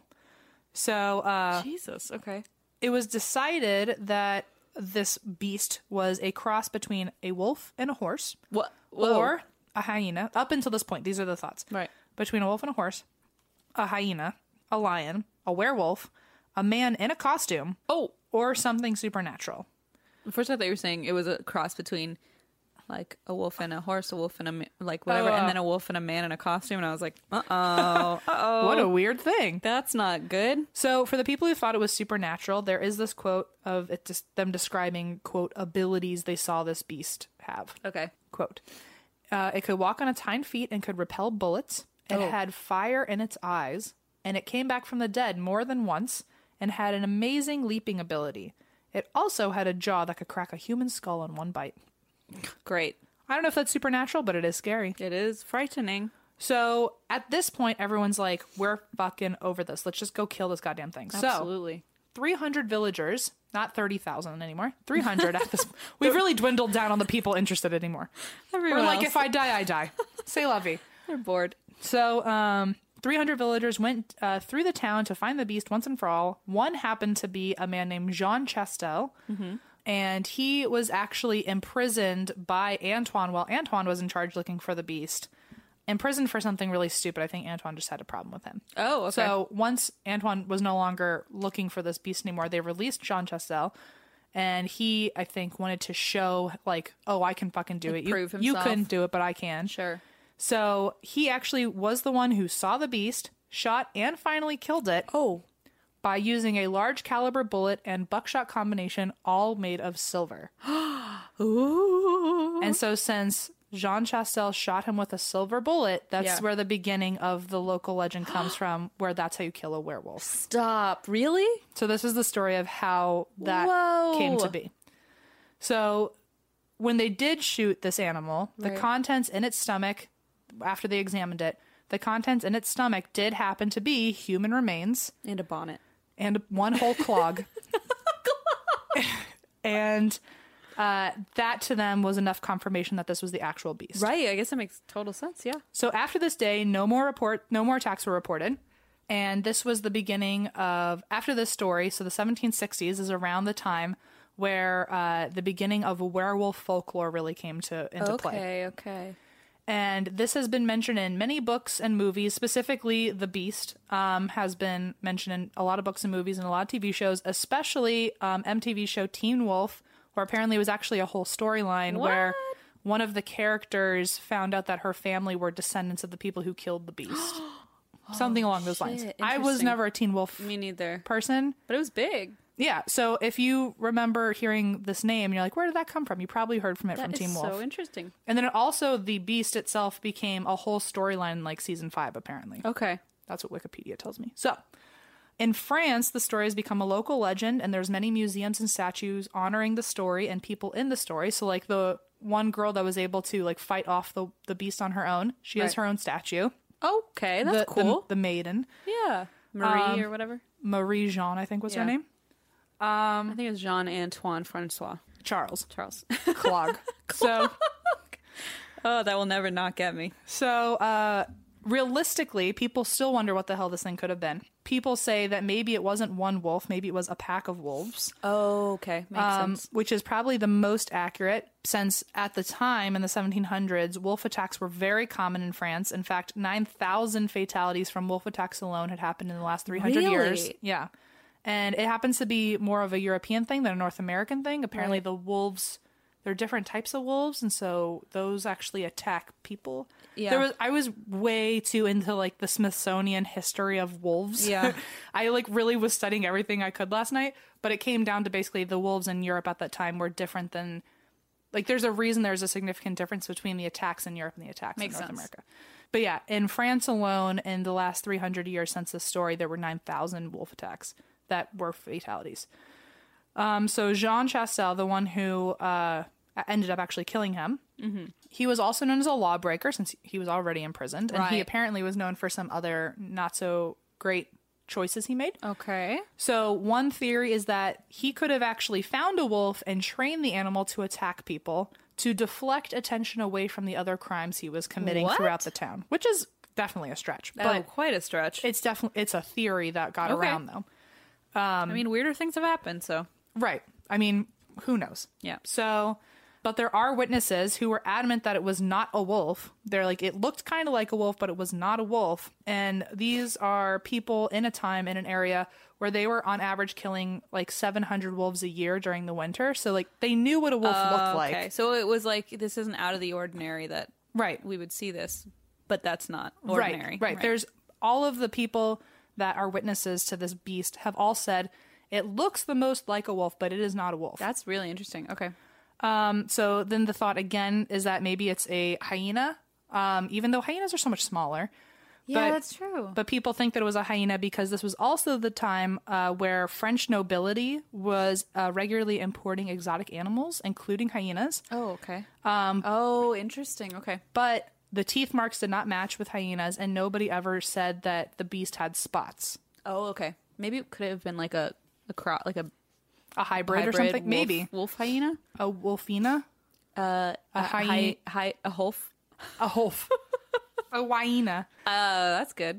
So uh, Jesus. Okay. it was decided that this beast was a cross between a wolf and a horse, What? or a hyena. Up until this point, these are the thoughts. Right. Between a wolf and a horse, a hyena, a lion, a werewolf, a man in a costume, Oh. or something supernatural. First, I thought you were saying it was a cross between like a wolf and a horse, a wolf and a ma- like whatever, Oh, uh, and then a wolf and a man in a costume, and I was like, uh oh, uh oh, What a weird thing. that's not good. So for the people who thought it was supernatural, there is this quote of it just them describing, quote, abilities they saw this beast have. Okay. Quote, uh, it could walk on its hind feet and could repel bullets. It Oh. had fire in its eyes, and it came back from the dead more than once and had an amazing leaping ability. It also had a jaw that could crack a human skull in one bite. Great. I don't know if that's supernatural, but it is scary. It is frightening. So at this point, everyone's like, we're fucking over this. Let's just go kill this goddamn thing. So Absolutely. three hundred villagers, not thirty thousand anymore, three hundred at this. We've really dwindled down on the people interested anymore. Everyone We're like, else, if I die, I die. Say la vie. they're bored. So um, three hundred villagers went uh, through the town to find the beast once and for all. One happened to be a man named Jean Chastel. Mm-hmm. And he was actually imprisoned by Antoine while Antoine was in charge looking for the beast. Imprisoned for something really stupid. I think Antoine just had a problem with him. Oh, okay. So once Antoine was no longer looking for this beast anymore, they released Jean Chastel. And he, I think, wanted to show, like, oh, I can fucking do Like, it. You, prove you himself. couldn't do it, but I can. Sure. So he actually was the one who saw the beast, shot, and finally killed it. Oh. By using a large caliber bullet and buckshot combination, all made of silver. Ooh. And so since Jean Chastel shot him with a silver bullet, that's Yeah. where the beginning of the local legend comes from, where that's how you kill a werewolf. Stop. Really? So this is the story of how that Whoa. came to be. So when they did shoot this animal, the Right. contents in its stomach, after they examined it, the contents in its stomach did happen to be human remains And a bonnet. and one whole clog. And uh, that to them was enough confirmation that this was the actual beast. Right. I guess that makes total sense. Yeah. So after this day, no more report, no more attacks were reported. And this was the beginning of, after this story, so the seventeen sixties is around the time where uh, the beginning of werewolf folklore really came to into play. Okay. Okay. And this has been mentioned in many books and movies. Specifically, the Beast um, has been mentioned in a lot of books and movies and a lot of T V shows, especially um, M T V show Teen Wolf, where apparently it was actually a whole storyline where one of the characters found out that her family were descendants of the people who killed the Beast. Something along those lines. shit. I was Interesting. never a Teen Wolf Me neither. person. But it was big. Yeah. So if you remember hearing this name, you're like, where did that come from? You probably heard from it That from is Teen Wolf. so interesting. And then it also, the beast itself became a whole storyline in like season five, apparently. Okay. That's what Wikipedia tells me. So in France, the story has become a local legend, and there's many museums and statues honoring the story and people in the story. So like the one girl that was able to like fight off the, the beast on her own, she has Right. her own statue. Okay, that's the, cool. The, the maiden. yeah. Marie Um, or whatever. Marie Jean, I think was her Yeah. name. I think it's Jean-Antoine Francois. Charles. Charles. Clog. So... Oh, that will never not get me. So, uh, realistically, people still wonder what the hell this thing could have been. People say that maybe it wasn't one wolf, maybe it was a pack of wolves, Oh, okay. Makes um, sense. which is probably the most accurate since at the time in the seventeen hundreds, wolf attacks were very common in France. In fact, nine thousand fatalities from wolf attacks alone had happened in the last three hundred years. Really? Yeah. And it happens to be more of a European thing than a North American thing. Apparently, Right. the wolves... There are different types of wolves, and so those actually attack people. Yeah. There was I was way too into like the Smithsonian history of wolves. Yeah. I like really was studying everything I could last night, but it came down to basically the wolves in Europe at that time were different than like there's a reason there's a significant difference between the attacks in Europe and the attacks Makes in North sense. America. But yeah, in France alone in the last three hundred years since this story, there were nine thousand wolf attacks that were fatalities. Um, so Jean Chastel, the one who uh, ended up actually killing him, mm-hmm. he was also known as a lawbreaker since he was already imprisoned. And he Right. apparently was known for some other not so great choices he made. Okay. So one theory is that he could have actually found a wolf and trained the animal to attack people to deflect attention away from the other crimes he was committing What? throughout the town, which is definitely a stretch. Oh, But quite a stretch. it's definitely it's a theory that got Okay. around though. I mean, weirder things have happened, so. Right. I mean, who knows? Yeah. So, but there are witnesses who were adamant that it was not a wolf. They're like, it looked kind of like a wolf, but it was not a wolf. And these are people in a time in an area where they were on average killing like seven hundred wolves a year during the winter. So, like, they knew what a wolf looked like. Okay, so it was like, this isn't out of the ordinary that Right. we would see this, but that's not ordinary. Right, right. There's all of the people that are witnesses to this beast have all said it looks the most like a wolf, but it is not a wolf. That's really interesting. Okay. Um, so then the thought again is that maybe it's a hyena, um, even though hyenas are so much smaller. Yeah, But- that's true. But people think that it was a hyena because this was also the time uh, where French nobility was uh, regularly importing exotic animals, including hyenas. Oh, okay. Um. Oh, interesting. Okay. But the teeth marks did not match with hyenas, and nobody ever said that the beast had spots. Oh, okay. Maybe it could have been like a a cro- like a A hybrid, hybrid or something? wolf- Maybe. wolf hyena. A wolfina? Uh, A a hyena? hy- hy- a wolf. A wolf. A hyena. Uh, that's good.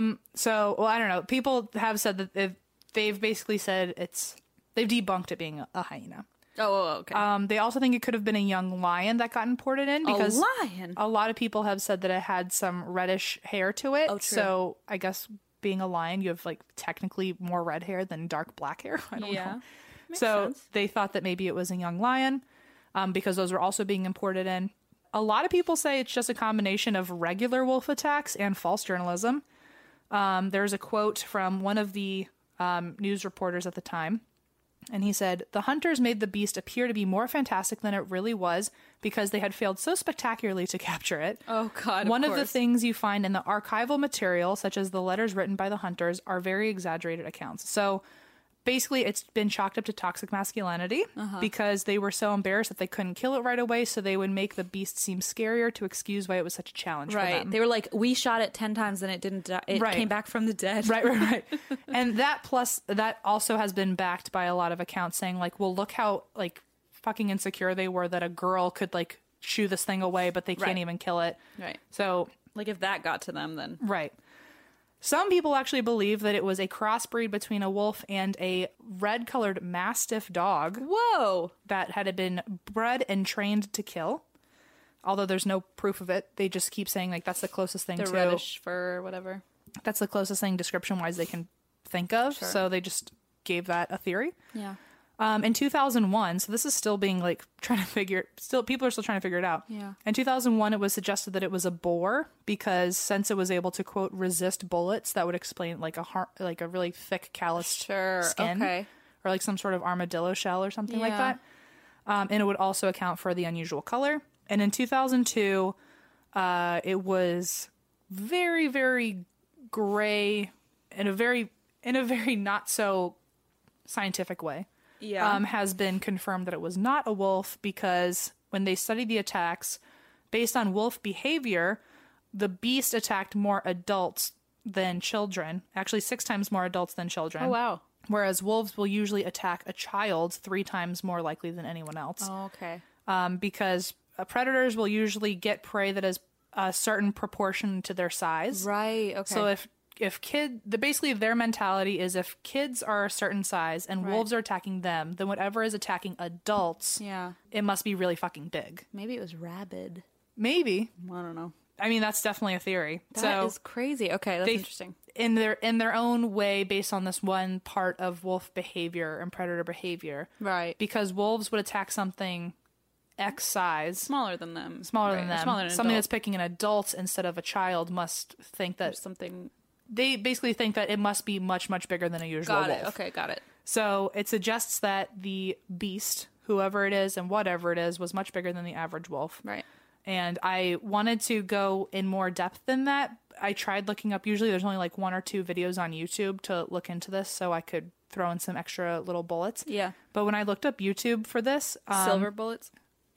So, well, I don't know. People have said that they've, they've basically said it's... They've debunked it being a, a hyena. oh, oh, okay. Um, they also think it could have been a young lion that got imported in because a lion. a lot of people have said that it had some reddish hair to it. Oh, true. So I guess being a lion, you have like technically more red hair than dark black hair. I don't Yeah. know. Makes so sense. they thought that maybe it was a young lion um, because those were also being imported in. A lot of people say it's just a combination of regular wolf attacks and false journalism. Um, there's a quote from one of the um, news reporters at the time. And he said, the hunters made the beast appear to be more fantastic than it really was because they had failed so spectacularly to capture it. Oh, God, of One of, the course. things you find in the archival material, such as the letters written by the hunters, are very exaggerated accounts. So basically, it's been chalked up to toxic masculinity Uh-huh. because they were so embarrassed that they couldn't kill it right away. So they would make the beast seem scarier to excuse why it was such a challenge for Right. them. They were like, we shot it ten times and it didn't die. It Right. came back from the dead. Right, right, right. And that plus that also has been backed by a lot of accounts saying like, well, look how like fucking insecure they were that a girl could like shoo this thing away, but they can't Right. even kill it. Right. So, Like if that got to them, then. right. Some people actually believe that it was a crossbreed between a wolf and a red-colored mastiff dog Whoa. that had been bred and trained to kill. Although there's no proof of it, they just keep saying like that's the closest thing The to reddish fur or whatever. that's the closest thing description wise they can think of. Sure. So they just gave that a theory. Yeah. Um, in two thousand one, so this is still being like trying to figure, still people are still trying to figure it out. Yeah. In two thousand one, it was suggested that it was a boar because since it was able to quote resist bullets, that would explain like a heart, like a really thick calloused Sure. skin, Okay. or like some sort of armadillo shell or something like Yeah. that. Um, and it would also account for the unusual color. And in two thousand two, uh, it was very, very gray in a very, in a very not so scientific way. Yeah. Um, has been confirmed that it was not a wolf because when they studied the attacks, based on wolf behavior, the beast attacked more adults than children. Actually, six times more adults than children. Oh, wow. Whereas wolves will usually attack a child three times more likely than anyone else. Oh, okay. Um, because uh, predators will usually get prey that is a certain proportion to their size. Right. Okay. So if if kid, the basically their mentality is if kids are a certain size and Right. wolves are attacking them, then whatever is attacking adults, yeah. it must be really fucking big. Maybe it was rabid. Maybe. I don't know. I mean, that's definitely a theory. That is so crazy. Okay, that's they- interesting. in their in their own way, based on this one part of wolf behavior and predator behavior, Right. because wolves would attack something X size, Smaller than them. smaller Right, than or them, Smaller than an something adult. that's picking an adult instead of a child must think Or that something. they basically think that it must be much much bigger than a usual Got wolf. it. Okay, got it. So it suggests that the beast, whoever it is and whatever it is, was much bigger than the average wolf. Right. And I wanted to go in more depth than that. I tried looking up, usually there's only like one or two videos on YouTube to look into this so I could throw in some extra little bullets. Yeah. But when I looked up YouTube for this, um, Silver bullets.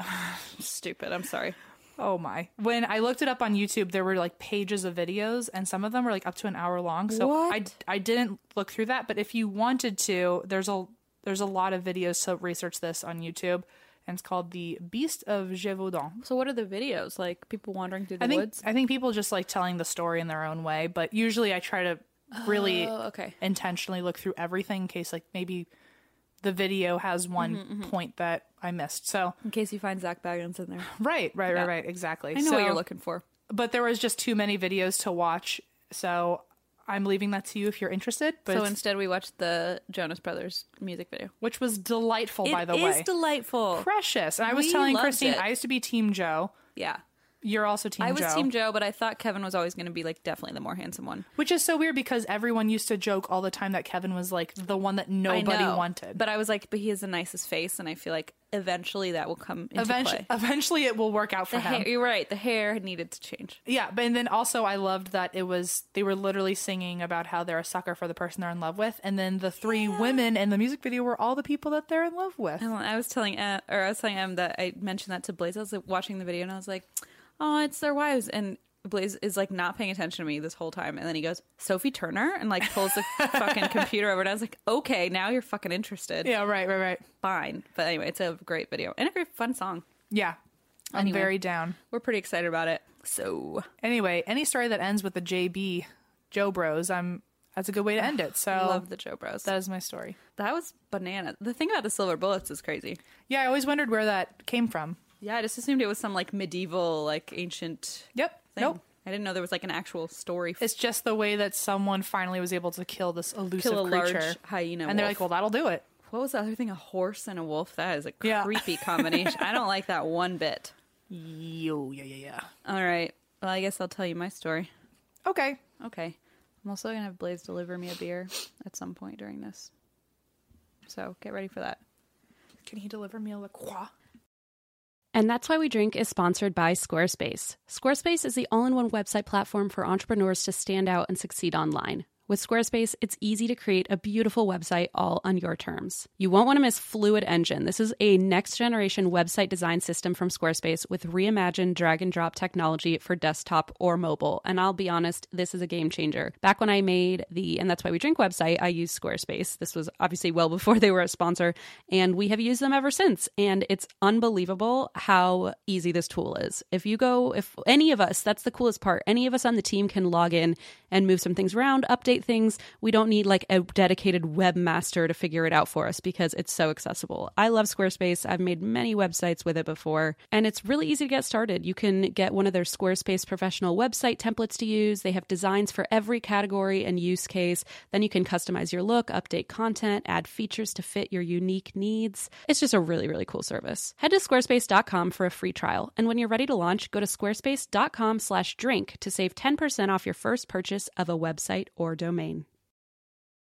Stupid. I'm sorry. oh my. When I looked it up on YouTube, there were like pages of videos and some of them were like up to an hour long. So I, What? I didn't look through that. But if you wanted to, there's a, there's a lot of videos to research this on YouTube. And it's called The Beast of Gévaudan. So what are the videos? Like people wandering through the I think woods? I think people just like telling the story in their own way, but usually I try to really Oh, okay. intentionally look through everything in case like maybe the video has one Mm-hmm, point that I missed. So In case you find Zach Baggins in there. right, right, Yeah. right, right, exactly. I know so, what you're looking for. But there was just too many videos to watch, so I'm leaving that to you if you're interested. But So it's- instead we watched the Jonas Brothers music video. which was delightful, by the It way. is delightful. Precious. And I was We telling loved Christine, it. I used to be Team Joe. Yeah. You're also Team I was Joe. Team Joe, but I thought Kevin was always going to be like definitely the more handsome one. Which is so weird because everyone used to joke all the time that Kevin was like the one that nobody I know, wanted. But I was like, but he has the nicest face, and I feel like eventually that will come into eventually, play. eventually it will work out for The him. hair, you're right. The hair needed to change. Yeah, but and then also I loved that it was they were literally singing about how they're a sucker for the person they're in love with, and then the three women in the music video were all the people that they're in love with. And I was telling, Em, or I was telling Em that I mentioned that to Blaze. I was like, watching the video, and I was like, "Oh, it's their wives." And Blaze is like not paying attention to me this whole time, and then he goes, "Sophie Turner," and like pulls the fucking computer over. And I was like, "Okay, now you're fucking interested." Yeah, right, right, right. Fine, but anyway, it's a great video and a great fun song. Yeah, I'm Anyway. very down. We're pretty excited about it. So Anyway, any story that ends with the J B Joe Bros, I'm that's a good way to end it. So I love the Joe Bros. that is my story. That was banana. The thing about the silver bullets is crazy. Yeah, I always wondered where that came from. Yeah, I just assumed it was some like medieval, like ancient Yep. thing. Nope. I didn't know there was like an actual story. It's just the way that someone finally was able to kill this elusive Kill a creature. large hyena and they're wolf. like, well, that'll do it. What was the other thing? A horse and a wolf? That is a Yeah. creepy combination. I don't like that one bit. Yo, yeah, yeah, yeah. All right. Well, I guess I'll tell you my story. Okay. Okay. I'm also going to have Blaze deliver me a beer at some point during this. So get ready for that. Can he deliver me a La Croix? And That's Why We Drink is sponsored by Squarespace. Squarespace is the all-in-one website platform for entrepreneurs to stand out and succeed online. With Squarespace, it's easy to create a beautiful website all on your terms. You won't want to miss Fluid Engine. This is a next-generation website design system from Squarespace with reimagined drag-and-drop technology for desktop or mobile. And I'll be honest, this is a game changer. Back when I made the And That's Why We Drink website, I used Squarespace. This was obviously well before they were a sponsor, and we have used them ever since. And it's unbelievable how easy this tool is. If you go, if any of us, that's the coolest part, any of us on the team can log in and move some things around, update things. We don't need like a dedicated webmaster to figure it out for us because it's so accessible. I love Squarespace. I've made many websites with it before, and it's really easy to get started. You can get one of their Squarespace professional website templates to use. They have designs for every category and use case. Then you can customize your look, update content, add features to fit your unique needs. It's just a really, really cool service. Head to squarespace dot com for a free trial. And when you're ready to launch, go to squarespace dot com slash drink to save ten percent off your first purchase of a website or domain.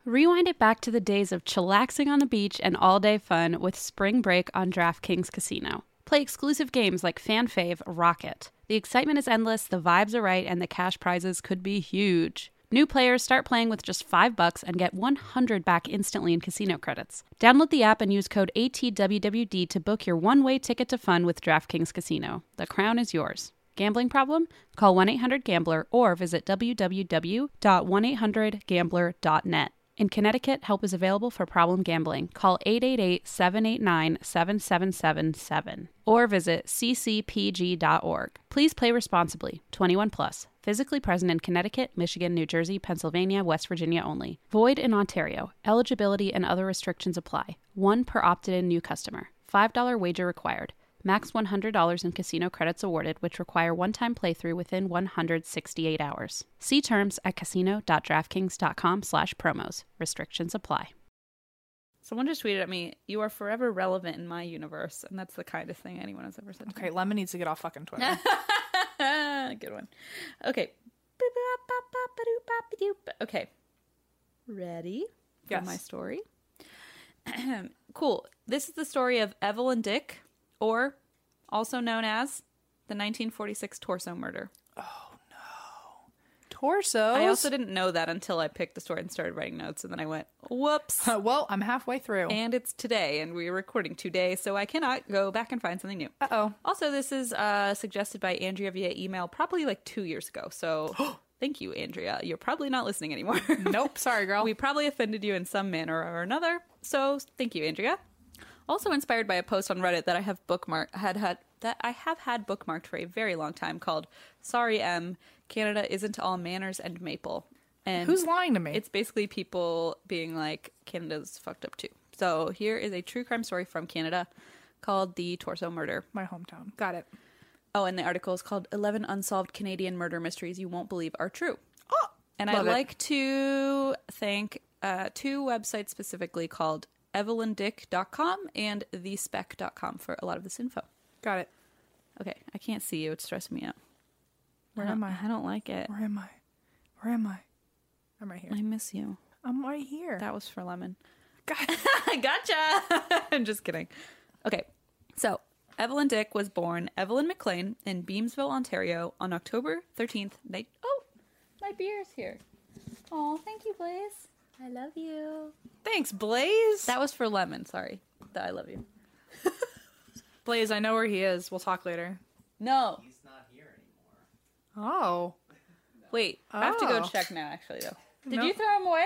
Rewind it back to the days of chillaxing on the beach and all-day fun with Spring Break on DraftKings Casino. Play exclusive games like Fan Fave Rocket. The excitement is endless, the vibes are right, and the cash prizes could be huge. New players start playing with just five bucks and get one hundred back instantly in casino credits. Download the app and use code A T W W D to book your one-way ticket to fun with DraftKings Casino. The crown is yours. Gambling problem? Call one eight hundred gambler or visit w w w dot one eight hundred gambler dot net. In Connecticut, help is available for problem gambling. Call eight eight eight, seven eight nine, seven seven seven seven or visit c c p g dot org. Please play responsibly. twenty-one plus. Physically present in Connecticut, Michigan, New Jersey, Pennsylvania, West Virginia only. Void in Ontario. Eligibility and other restrictions apply. One per opted-in new customer. five dollars wager required. Max one hundred dollars in casino credits awarded, which require one-time playthrough within one hundred sixty-eight hours. See terms at casino dot draftkings dot com slash promos. Restrictions apply. Someone just tweeted at me, "You are forever relevant in my universe," and that's the kindest thing anyone has ever said to Okay, Lemon needs to get off fucking Twitter. me. Good one. Okay. Okay. Ready for Yes. my story? Cool. This is the story of Evelyn Dick, or also known as the nineteen forty-six torso murder. Torsos. I also didn't know that until I picked the story and started writing notes, and then I went, whoops. well, I'm halfway through. And it's today, and we're recording today, so I cannot go back and find something new. Uh-oh. Also, this is uh, suggested by Andrea via email probably like two years ago, so thank you, Andrea. You're probably not listening anymore. Nope, sorry, girl. We probably offended you in some manner or another, so thank you, Andrea. Also inspired by a post on Reddit that I have bookmarked had had that I have had bookmarked for a very long time called "Sorry, M. Canada isn't all manners and maple." And Who's lying to me? it's basically people being like, Canada's fucked up too. So here is a true crime story from Canada called The Torso Murder. my hometown. Got it. Oh, and the article is called eleven Unsolved Canadian Murder Mysteries You Won't Believe Are True. Oh, And love I'd it. like to thank uh, two websites specifically called evelyn dick dot com and the spec dot com for a lot of this info. Got it. Okay, I can't see you. It's stressing me out. Where I am don't- I? I don't like it. Where am I? Where am I? I'm right here. I miss you. I'm right here. That was for Lemon. God. Gotcha. I'm just kidding. Okay, so Evelyn Dick was born Evelyn McLean in Beamsville, Ontario on October thirteenth. Night. Oh, my beer's here. Oh, thank you, Blaze. I love you. Thanks, Blaze. That was for Lemon. Sorry. That I love you. Blaze, I know where he is. We'll talk later. No. He's not here anymore. Oh. Wait. I have to go Oh. check now, actually, though. Did No. you throw him away?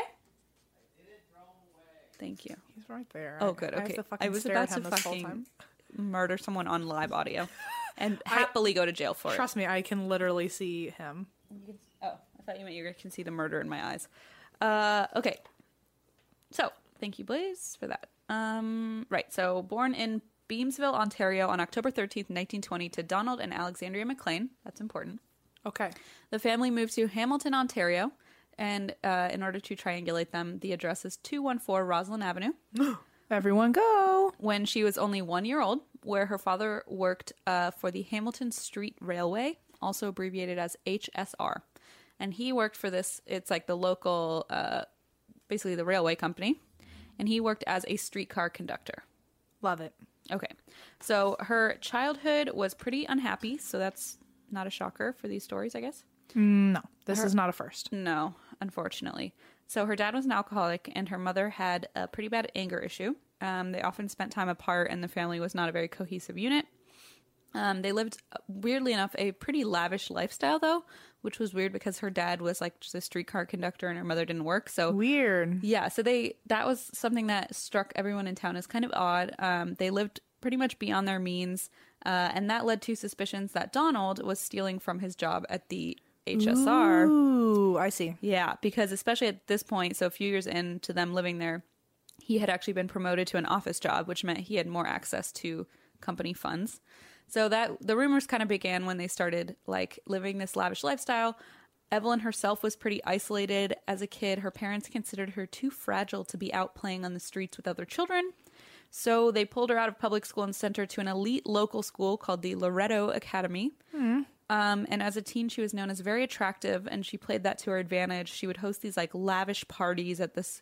I didn't throw him away. Thank you. He's right there. Oh, good. I have Okay. to fucking I was stare about at to him this whole fucking time. murder someone on live audio and happily go to jail for Trust me, I can literally see him. it. Oh, I thought you meant you can see the murder in my eyes. Uh, okay. So, thank you, Blaze, for that. Um, right. So, born in Beamsville, Ontario on October thirteenth, nineteen twenty to Donald and Alexandria McLean. That's important. Okay. The family moved to Hamilton, Ontario, and uh, in order to triangulate them, the address is two one four Roslyn Avenue. Everyone go. When she was only one year old, where her father worked uh, for the Hamilton Street Railway, also abbreviated as H S R. And he worked for this, it's like the local, uh, basically the railway company. And he worked as a streetcar conductor. Love it. Okay. So her childhood was pretty unhappy, so that's not a shocker for these stories, I guess. No, this is not a first. No, unfortunately. So her dad was an alcoholic, and her mother had a pretty bad anger issue. Um, they often spent time apart, and the family was not a very cohesive unit. Um, they lived, weirdly enough, a pretty lavish lifestyle, though, which was weird because her dad was like just a streetcar conductor, and her mother didn't work. So Weird. yeah, so they that was something that struck everyone in town as kind of odd. Um, they lived pretty much beyond their means, uh, and that led to suspicions that Donald was stealing from his job at the H S R. Ooh, I see. Yeah, because especially at this point, so a few years into them living there, he had actually been promoted to an office job, which meant he had more access to company funds. So that the rumors kind of began when they started like living this lavish lifestyle. Evelyn herself was pretty isolated as a kid. Her parents considered her too fragile to be out playing on the streets with other children. So they pulled her out of public school and sent her to an elite local school called the Loretto Academy. Mm. Um, and as a teen, she was known as very attractive, and she played that to her advantage. She would host these like lavish parties at this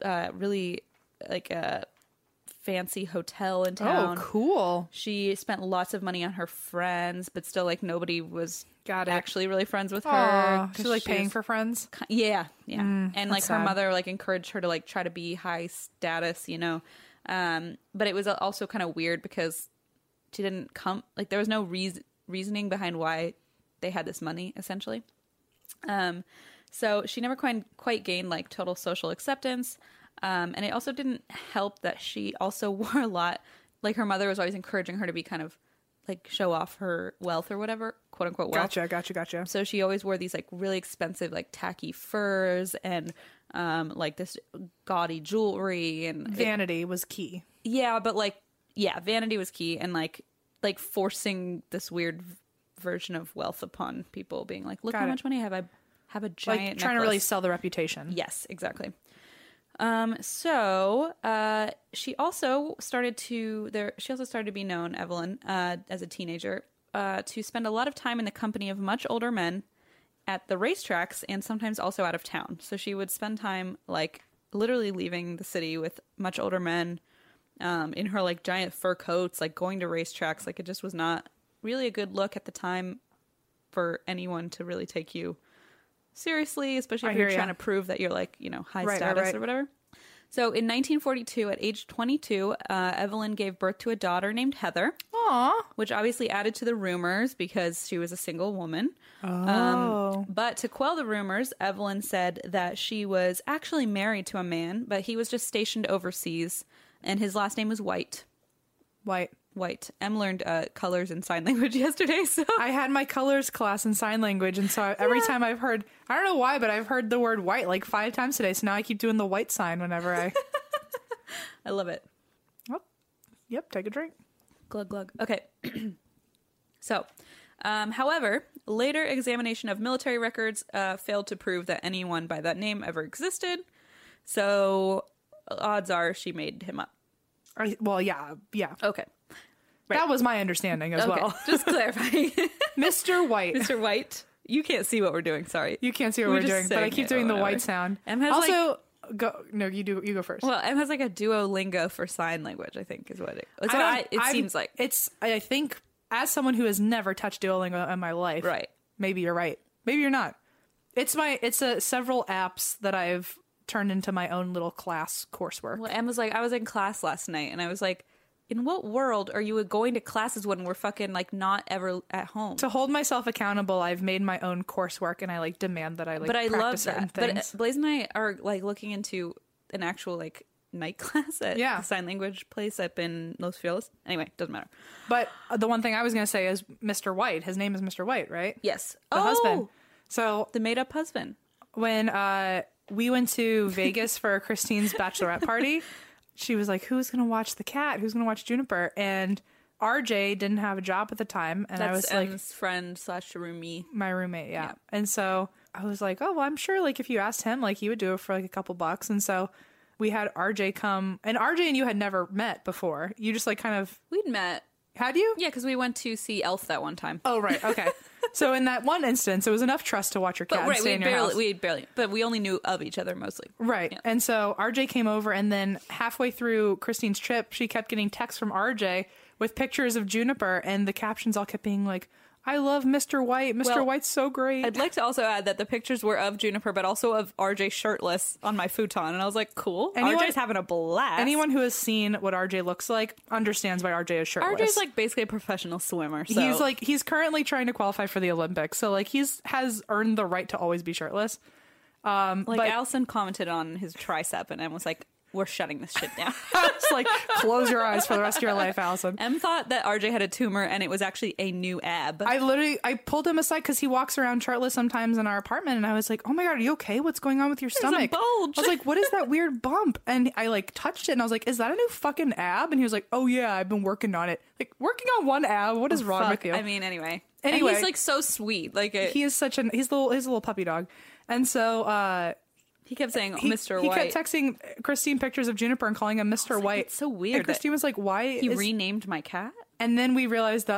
uh, really like a fancy hotel in town. Oh, cool. She spent lots of money on her friends, but still, like, nobody was Got it. actually really friends with her. Aw, 'cause she's like she paying was for friends. ki- Yeah, yeah. and like that's her sad. mother, like, encouraged her to like try to be high status, you know. Um, but it was also kind of weird because she didn't come. Like, there was no reason reasoning behind why they had this money, essentially. Um, so she never quite quite gained like total social acceptance. Um, and it also didn't help that she also wore a lot. Like, her mother was always encouraging her to be kind of like show off her wealth or whatever, quote unquote wealth. Gotcha, gotcha, gotcha. So she always wore these like really expensive, like tacky furs and um, like this gaudy jewelry and it- Vanity was key. yeah, but like yeah, vanity was key and like like forcing this weird v- version of wealth upon people, being like, look Got how it. much money I have. I have a Like giant trying to really necklace. sell the reputation. Yes, exactly. Um, so uh, she also started to there. She also started to be known, Evelyn, uh, as a teenager, uh, to spend a lot of time in the company of much older men at the racetracks and sometimes also out of town. So she would spend time like literally leaving the city with much older men um, in her like giant fur coats, like going to racetracks. Like, it just was not really a good look at the time for anyone to really take you seriously, especially I if you're hear ya. trying to prove that you're like, you know, high Right, right, status right. or whatever. So in nineteen forty-two, at age twenty-two, uh, Evelyn gave birth to a daughter named Heather, Aw. which obviously added to the rumors because she was a single woman. Oh. But to quell the rumors, Evelyn said that she was actually married to a man, but he was just stationed overseas, and his last name was White. White. White. Em learned uh, colors and sign language yesterday, so I had my colors class in sign language, and so every time I've heard, I don't know why, but I've heard the word white like five times today. So now I keep doing the white sign whenever I. I love it. Oh, yep, take a drink. Glug glug. Okay. So, um, however, later examination of military records uh, failed to prove that anyone by that name ever existed. So, odds are she made him up. I, well, yeah, yeah. Okay. That was my understanding as Okay. well. Just clarifying. Mister White. Mister White, you can't see what we're doing. Sorry. You can't see what We're we're, just doing, but I saying keep it doing or the whatever. white sound. Em has, also, go. No, you do. You go first. Well, Em has like a Duolingo for sign language, I think is what it, it's what I I, don't- it I'm- seems like. It's. I think as someone who has never touched Duolingo in my life, Right. Maybe you're right. Maybe you're not. It's my. It's a several apps that I've turned into my own little class coursework. Well, Em was like, I was in class last night and I was like, in what world are you going to classes when we're fucking like not ever at home? To hold myself accountable, I've made my own coursework, and I like demand that I like. but I practice love certain that. But things. uh, Blaze and I are like looking into an actual like night class at Yeah. the sign language place up in Los Feliz. Anyway, doesn't matter. But the one thing I was going to say is Mister White. His name is Mister White, right? Yes, The oh, husband. So the made up husband. when uh, we went to Vegas for Christine's bachelorette party, she was like, "Who's going to watch the cat? Who's going to watch Juniper?" And R J didn't have a job at the time, and That's I was like, Em's friend slash roomie. my roommate, yeah. Yeah. And so I was like, "Oh, well, I'm sure like if you asked him, like he would do it for like a couple bucks." And so we had R J come, and R J and you had never met before. You just like kind of We'd met. had you? Yeah, because we went to see Elf that one time. Oh, right. Okay. So in that one instance, it was enough trust to watch your cat But and right, stay we in your barely, house. we barely, but we only knew of each other mostly. Right. Yeah. And so R J came over, and then halfway through Christine's trip, she kept getting texts from R J with pictures of Juniper, and the captions all kept being like, "I love Mister White. Mister Well, White's so great." I'd like to also add that the pictures were of Juniper, but also of R J shirtless on my futon, and I was like, "Cool, Anyone- R J's having a blast." Anyone who has seen what R J looks like understands why R J is shirtless. R J's like basically a professional swimmer. So. He's like he's currently trying to qualify for the Olympics, so like he's has earned the right to always be shirtless. Um, like but Allison commented on his tricep, and Em was like, "We're shutting this shit down." it's like close your eyes for the rest of your life, Allison. Em thought that R J had a tumor, and it was actually a new ab. I literally I pulled him aside because he walks around shirtless sometimes in our apartment, and I was like, "Oh my god, are you okay? What's going on with your a stomach?" bulge. I was like, "What is that weird bump?" And I like touched it, and I was like, "Is that a new fucking ab?" And he was like, "Oh yeah, I've been working on it." Like working on one ab, what is wrong Fuck. with you? I mean, anyway. And Anyway. he's like so sweet. Like it, he is such an he's little he's a little puppy dog, and so uh, he kept saying, he, "Mister he White." kept texting Christine pictures of Juniper and calling him Mister like, White. it's so weird And Christine that was like, "Why?" he is... renamed my cat. And then we realized that like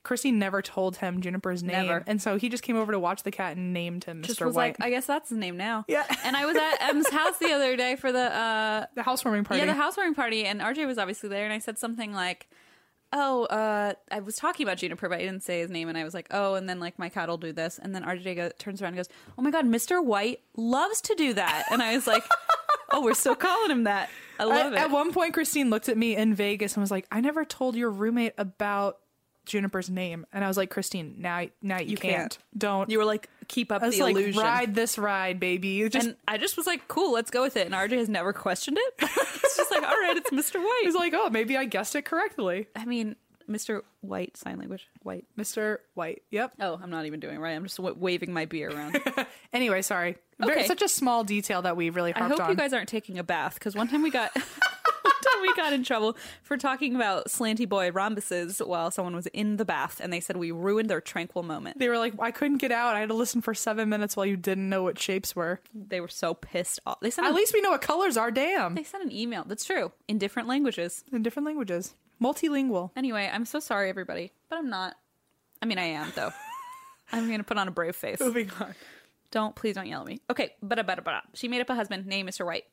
Christine never told him Juniper's name. Never. And so he just came over to watch the cat and named him Just Mister was White. like, I guess that's his name now. Yeah. And I was at M's house the other day for the uh the housewarming party. yeah the housewarming party, and R J was obviously there, and I said something like, oh, uh, I was talking about Juniper, but I didn't say his name, and I was like, oh, and then like my cat will do this, and then R J go, turns around and goes, oh my god, Mister White loves to do that, and I was like, oh, we're still calling him that. I love at, it. At one point, Christine looked at me in Vegas and was like, I never told your roommate about Juniper's name. And I was like, Christine, now, now you, You can't. can't. Don't. You were like, keep up I was the like, illusion. ride this ride, baby. You Just, and I just was like, cool, let's go with it. And R J has never questioned it. It's just like, all right, it's Mister White. he's like, oh, maybe I guessed it correctly. I mean, Mister White, sign language, White. Mister White. Yep. Oh, I'm not even doing it right. I'm just w- waving my beer around. Anyway, sorry. Very, Okay. such a small detail that we really I harped hope on. you guys aren't taking a bath, because one time we got one time we got in trouble for talking about slanty boy rhombuses while someone was in the bath, and they said we ruined their tranquil moment. They were like, I couldn't get out. I had to listen for seven minutes while you didn't know what shapes were. They were so pissed off. They sent At an, least we know what colors are. Damn. they sent an email. That's true, in different languages. In different languages. Multilingual. Anyway, I'm so sorry, everybody, but I'm not. I mean, I am though. I'm gonna put on a brave face. Moving on. Don't please don't yell at me. Okay, but but but she made up a husband named Mister White.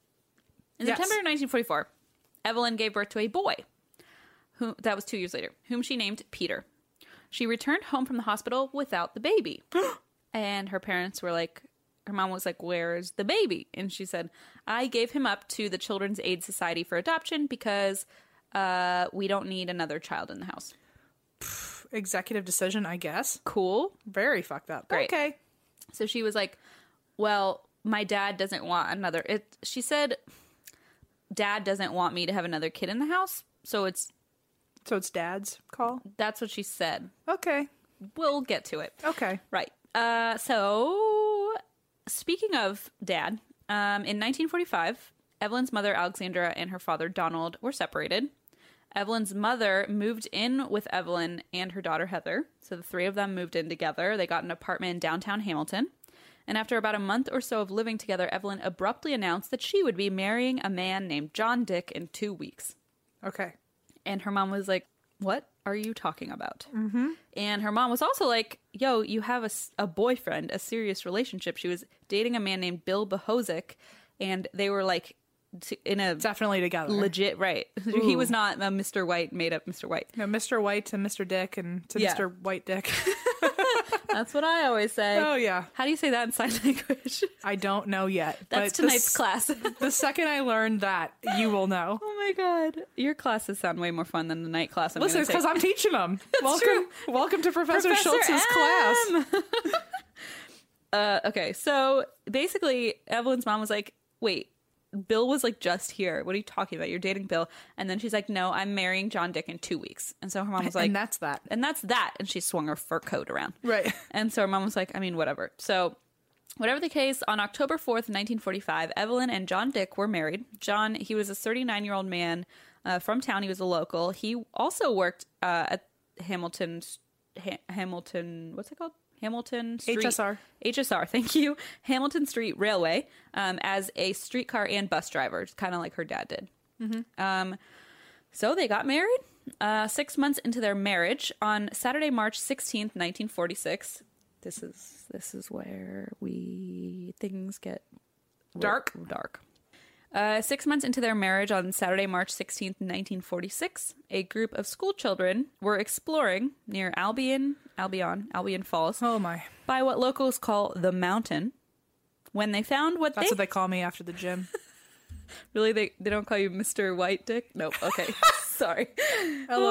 In Yes. September nineteen forty-four, Evelyn gave birth to a boy. Who that was two years later, whom she named Peter. She returned home from the hospital without the baby, and her parents were like, her mom was like, "Where's the baby?" And she said, "I gave him up to the Children's Aid Society for adoption because uh, we don't need another child in the house." Executive decision, I guess. Cool. Very fucked up. Great. Okay. So she was like, well, my dad doesn't want another. It. She said, dad doesn't want me to have another kid in the house. So it's, So it's dad's call? that's what she said. Okay. We'll get to it. Okay. Right. Uh, so speaking of dad, um, in nineteen forty-five, Evelyn's mother, Alexandra, and her father, Donald, were separated. Evelyn's mother moved in with Evelyn and her daughter, Heather. So the three of them moved in together. They got an apartment in downtown Hamilton. And after about a month or so of living together, Evelyn abruptly announced that she would be marrying a man named John Dick in two weeks. Okay. And her mom was like, what are you talking about? Mm-hmm. And her mom was also like, yo, you have a, s- a boyfriend, a serious relationship. She was dating a man named Bill Bohozik, and they were like t- in a Definitely together. legit, right. He was not a Mister White, made up Mister White. No, Mister White to Mister Dick and to Yeah. Mister White Dick. That's what I always say. Oh, yeah. How do you say that in sign language? I don't know yet. That's but tonight's the, s- class. The second I learned that, you will know. Oh my god. Your classes sound way more fun than the night class I'm Listen, gonna it's because take. I'm teaching them. welcome, true. welcome to Professor, Professor Schultz's class. M. uh, okay, so basically, Evelyn's mom was like, wait, Bill was like just here. What are you talking about? You're dating Bill. And then she's like, no, I'm marrying John Dick in two weeks. And so her mom was like, and that's that. and that's that. And she swung her fur coat around. Right. And so her mom was like, I mean, whatever. So whatever the case, on October fourth, nineteen forty-five, Evelyn and John Dick were married. John, he was a thirty-nine-year-old man uh, from town. He was a local. He also worked uh, at Hamilton, ha- Hamilton, what's it called? Hamilton Street. H S R. H S R, thank you. Hamilton Street Railway um, as a streetcar and bus driver, kind of like her dad did. Mm-hmm. Um, so they got married. Uh, six months into their marriage, on Saturday, March sixteenth, nineteen forty-six. This is this is where we things get Dark. Dark. Uh, six months into their marriage, on Saturday, March sixteenth, nineteen forty-six, a group of school children were exploring near Albion, Albion, Albion Falls, Oh, my. by what locals call the mountain, when they found what That's they... what they call me after the gym. Really? They, they don't call you Mister White Dick? Nope. Okay. Sorry. LOL.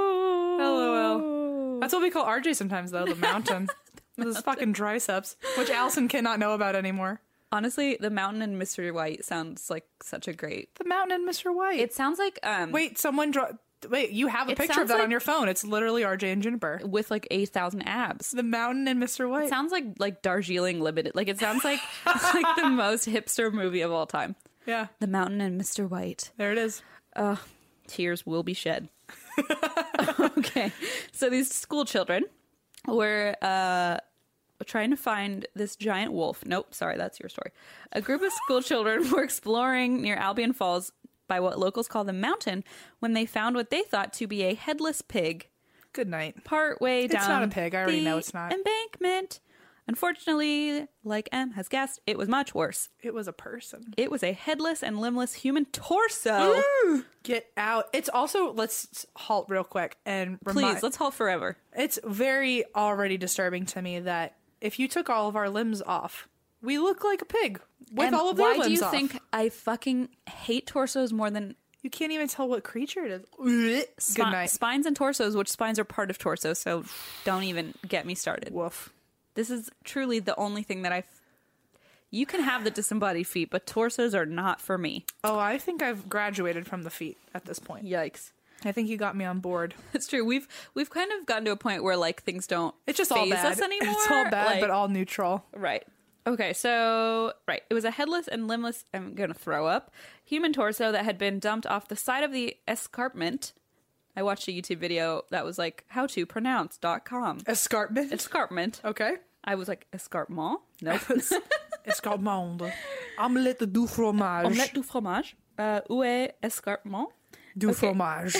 LOL. That's what we call R J sometimes, though, the mountain. With his fucking triceps, which Allison cannot know about anymore. Honestly, the mountain and Mister White sounds like such a great... The mountain and Mister White. It sounds like... um Wait, someone draw... Wait, you have a It picture of sounds that like- on your phone. It's literally R J and Juniper. with like eight thousand abs. The mountain and Mister White. It sounds like like Darjeeling Limited. Like it sounds like it's like the most hipster movie of all time. Yeah, The Mountain and Mister White. there it is. Uh, tears will be shed. Okay, so these school children were uh, trying to find this giant wolf. Nope, sorry, that's your story. A group of school children were exploring near Albion Falls by what locals call the mountain when they found what they thought to be a headless pig Good night. Part way It's down. not a pig. I already the know it's not. Embankment. Unfortunately, like Em has guessed, it was much worse. It was a person. It was a headless and limbless human torso. Get out. It's also, let's halt real quick and Please, remind, let's halt forever. it's very already disturbing to me that if you took all of our limbs off, we look like a pig with And all of their why limbs do you off. think I fucking hate torsos more than You can't even tell what creature it is. Good spi- night. spines and torsos, which spines are part of torso, so don't even get me started. Woof. This is truly the only thing that I... F- you can have the disembodied feet, but torsos are not for me. Oh, I think I've graduated from the feet at this point. Yikes. I think you got me on board. It's true. We've we've kind of gotten to a point where like things don't It's just all faze bad. us anymore. It's all bad, Like- but all neutral. Right. Okay, so, right. It was a headless and limbless, I'm going to throw up, human torso that had been dumped off the side of the escarpment. I watched a YouTube video that was like, how to pronounce dot com. Escarpment. Escarpment. Okay. I was like, escarpment? Nope. Escarpment. Omelette du fromage. Omelette du fromage. Uh, où est escarpement? du Okay. fromage.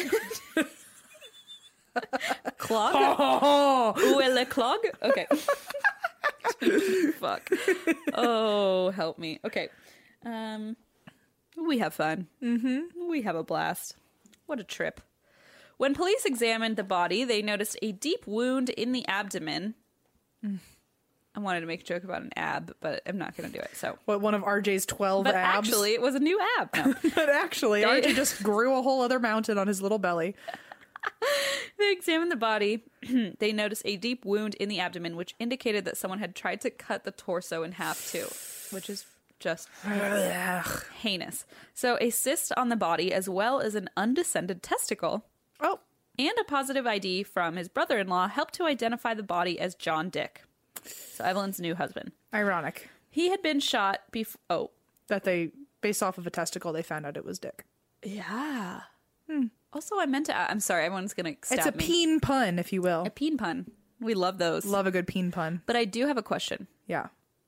Clog? Oh, Où est le clog? Okay. Fuck. Oh, help me. Okay. Um, we have fun. Mm-hmm. We have a blast. What a trip. When police examined the body, they noticed a deep wound in the abdomen. I wanted to make a joke about an ab, but I'm not going to do it. So, what, one of R J's twelve but abs? actually, it was a new ab. No. but actually, They- R J just grew a whole other mountain on his little belly. They examined the body. They noticed a deep wound in the abdomen, which indicated that someone had tried to cut the torso in half too, which is just Ugh. heinous. So a cyst on the body, as well as an undescended testicle, Oh, and a positive I D from his brother-in-law helped to identify the body as John Dick, so Evelyn's new husband. ironic He had been shot before... Oh, that they, based off of a testicle, they found out it was Dick. yeah. Also, I meant to... I'm sorry, everyone's going to stab It's a me. peen pun, if you will. A peen pun. We love those. Love a good peen pun. But I do have a question. Yeah.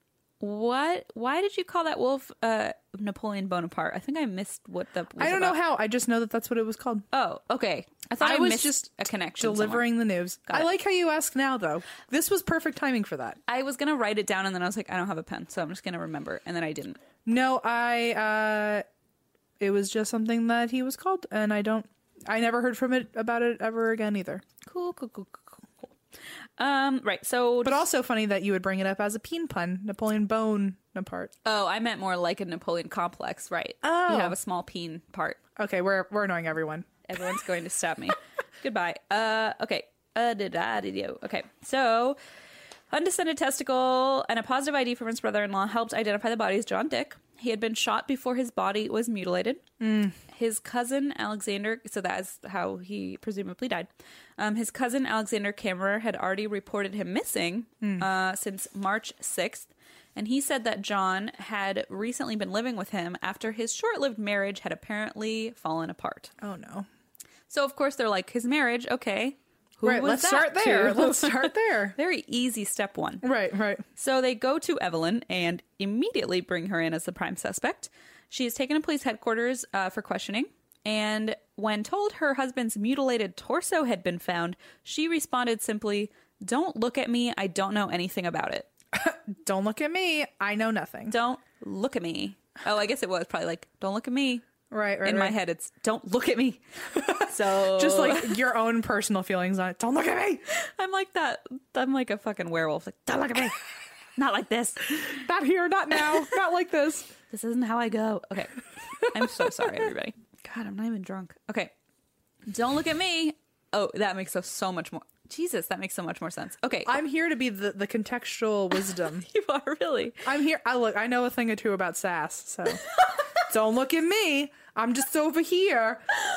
What? Why did you call that wolf uh, Napoleon Bonaparte? I think I missed what the. Was I don't about. know how. I just know that that's what it was called. Oh, okay. I thought I, I was missed just a connection. Delivering the news. Got I it. like how you ask now, though. This was perfect timing for that. somewhere. I was gonna write it down, and then I was like, I don't have a pen, so I'm just gonna remember, and then I didn't. No, I, uh, it was just something that he was called, and I don't, I never heard from it about it ever again either. Cool, cool, cool, cool, cool, cool. Um, right. So, But also funny that you would bring it up as a peen pun. Napoleon Bonaparte. oh, I meant more like a Napoleon complex, right? Oh. You have a small peen part. Okay, we're, we're annoying everyone. Everyone's going to stab me. Goodbye. Uh, okay. Uh, da, da, da, da. Okay. So, undescended testicle and a positive I D from his brother-in-law helped identify the body as John Dick. He had been shot before his body was mutilated. Mm. His cousin Alexander, so that is how he presumably died. Um, his cousin Alexander Kammerer had already reported him missing Mm. uh, since March sixth. And he said that John had recently been living with him after his short-lived marriage had apparently fallen apart. Oh no. So, of course, they're like, his marriage, okay. Who Right, was let's that start there. to? Let's start there. Very easy step one. Right, right. So they go to Evelyn and immediately bring her in as the prime suspect. She is taken to police headquarters uh, for questioning. And when told her husband's mutilated torso had been found, she responded simply, "Don't look at me. I don't know anything about it. Don't look at me. I know nothing. Don't look at me." Oh, I guess it was probably like, "Don't look at me." Right, right. In my right. head, it's, "Don't look at me." So Just like your own personal feelings on it. Don't look at me. I'm like that. I'm like a fucking werewolf. Like, don't look at me. Not like this. Not here, not now, not like this. This isn't how I go. Okay. I'm so sorry, everybody. God, I'm not even drunk. Okay. Don't look at me. Oh, that makes so, so much more. Jesus, that makes so much more sense. Okay. I'm here to be the, the contextual wisdom. You are really. I'm here. I look. I know a thing or two about sass. So don't look at me. I'm just over here.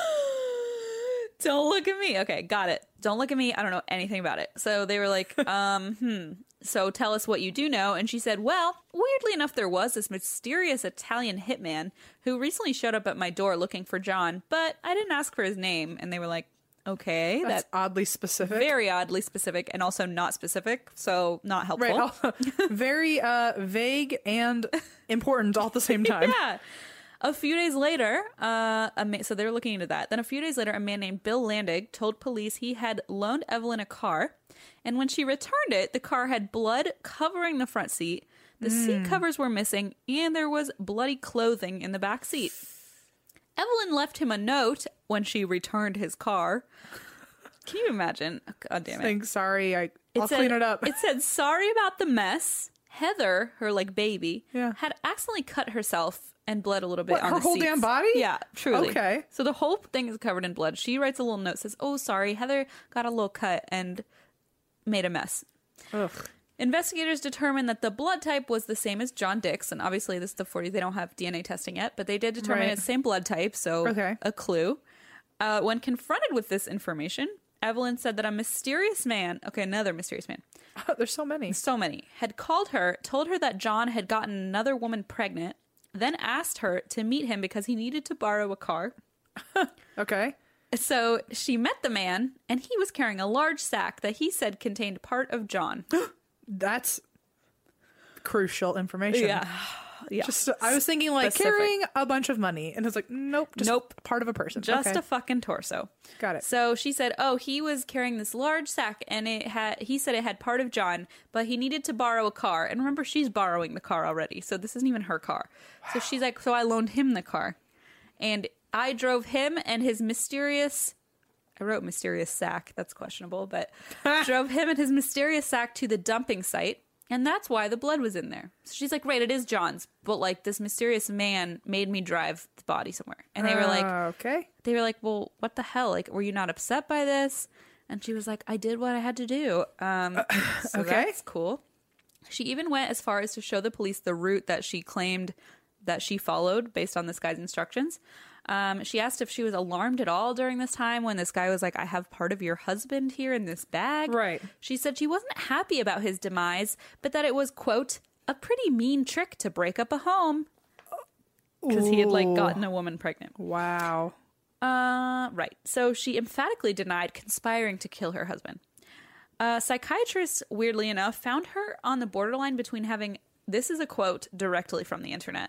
Don't look at me. Okay, got it. Don't look at me. I don't know anything about it. So they were like, um, hmm. So tell us what you do know. And she said, well, weirdly enough, there was this mysterious Italian hitman who recently showed up at my door looking for John, but I didn't ask for his name. And they were like, okay, That's that's oddly specific. very oddly specific and also not specific. So not helpful. Right. Very uh, vague and important all at the same time. Yeah. A few days later, uh, a ma- so they were looking into that. Then a few days later, a man named Bill Landig told police he had loaned Evelyn a car. And when she returned it, the car had blood covering the front seat. The mm. seat covers were missing, and there was bloody clothing in the back seat. Evelyn left him a note when she returned his car. Can you imagine? God damn it. Saying, sorry, I, I'll it said, clean it up. It said, sorry about the mess. Heather, her like baby, yeah. had accidentally cut herself and bled a little bit what, on her the whole seats. damn body? Yeah, truly. Okay. So the whole thing is covered in blood. She writes a little note, says, oh, sorry, Heather got a little cut and made a mess. Ugh. Investigators determined that the blood type was the same as John Dick's, and obviously this is the forties, they don't have D N A testing yet, but they did determine right. it's the same blood type, so okay. a clue. Uh, when confronted with this information, Evelyn said that a mysterious man, okay, another mysterious man. Oh, there's so many. So many. Had called her, told her that John had gotten another woman pregnant, then asked her to meet him because he needed to borrow a car. Okay. So she met the man, and he was carrying a large sack that he said contained part of John. That's crucial information. Yeah. Yeah. Just, I was thinking like Specific. carrying a bunch of money, and it's like, nope, just Nope. part of a person. Just okay. a fucking torso. Got it. So she said, oh, he was carrying this large sack, and it had, he said it had part of John, but he needed to borrow a car. And remember, she's borrowing the car already, so this isn't even her car. Wow. So she's like, so I loaned him the car. And I drove him and his mysterious, I wrote mysterious sack, that's questionable, but drove him and his mysterious sack to the dumping site. And that's why the blood was in there. So she's like, right, it is John's. But, like, this mysterious man made me drive the body somewhere. And they were like, uh, okay. They were like, well, what the hell? Like, were you not upset by this? And she was like, I did what I had to do. Um, so okay. That's cool. She even went as far as to show the police the route that she claimed that she followed based on this guy's instructions. Um, she asked if she was alarmed at all during this time when this guy was like, I have part of your husband here in this bag. Right. She said she wasn't happy about his demise, but that it was, quote, a pretty mean trick to break up a home. Because he had, like, gotten a woman pregnant. Wow. Uh, right. So she emphatically denied conspiring to kill her husband. A psychiatrist, weirdly enough, found her on the borderline between having, this is a quote directly from the internet.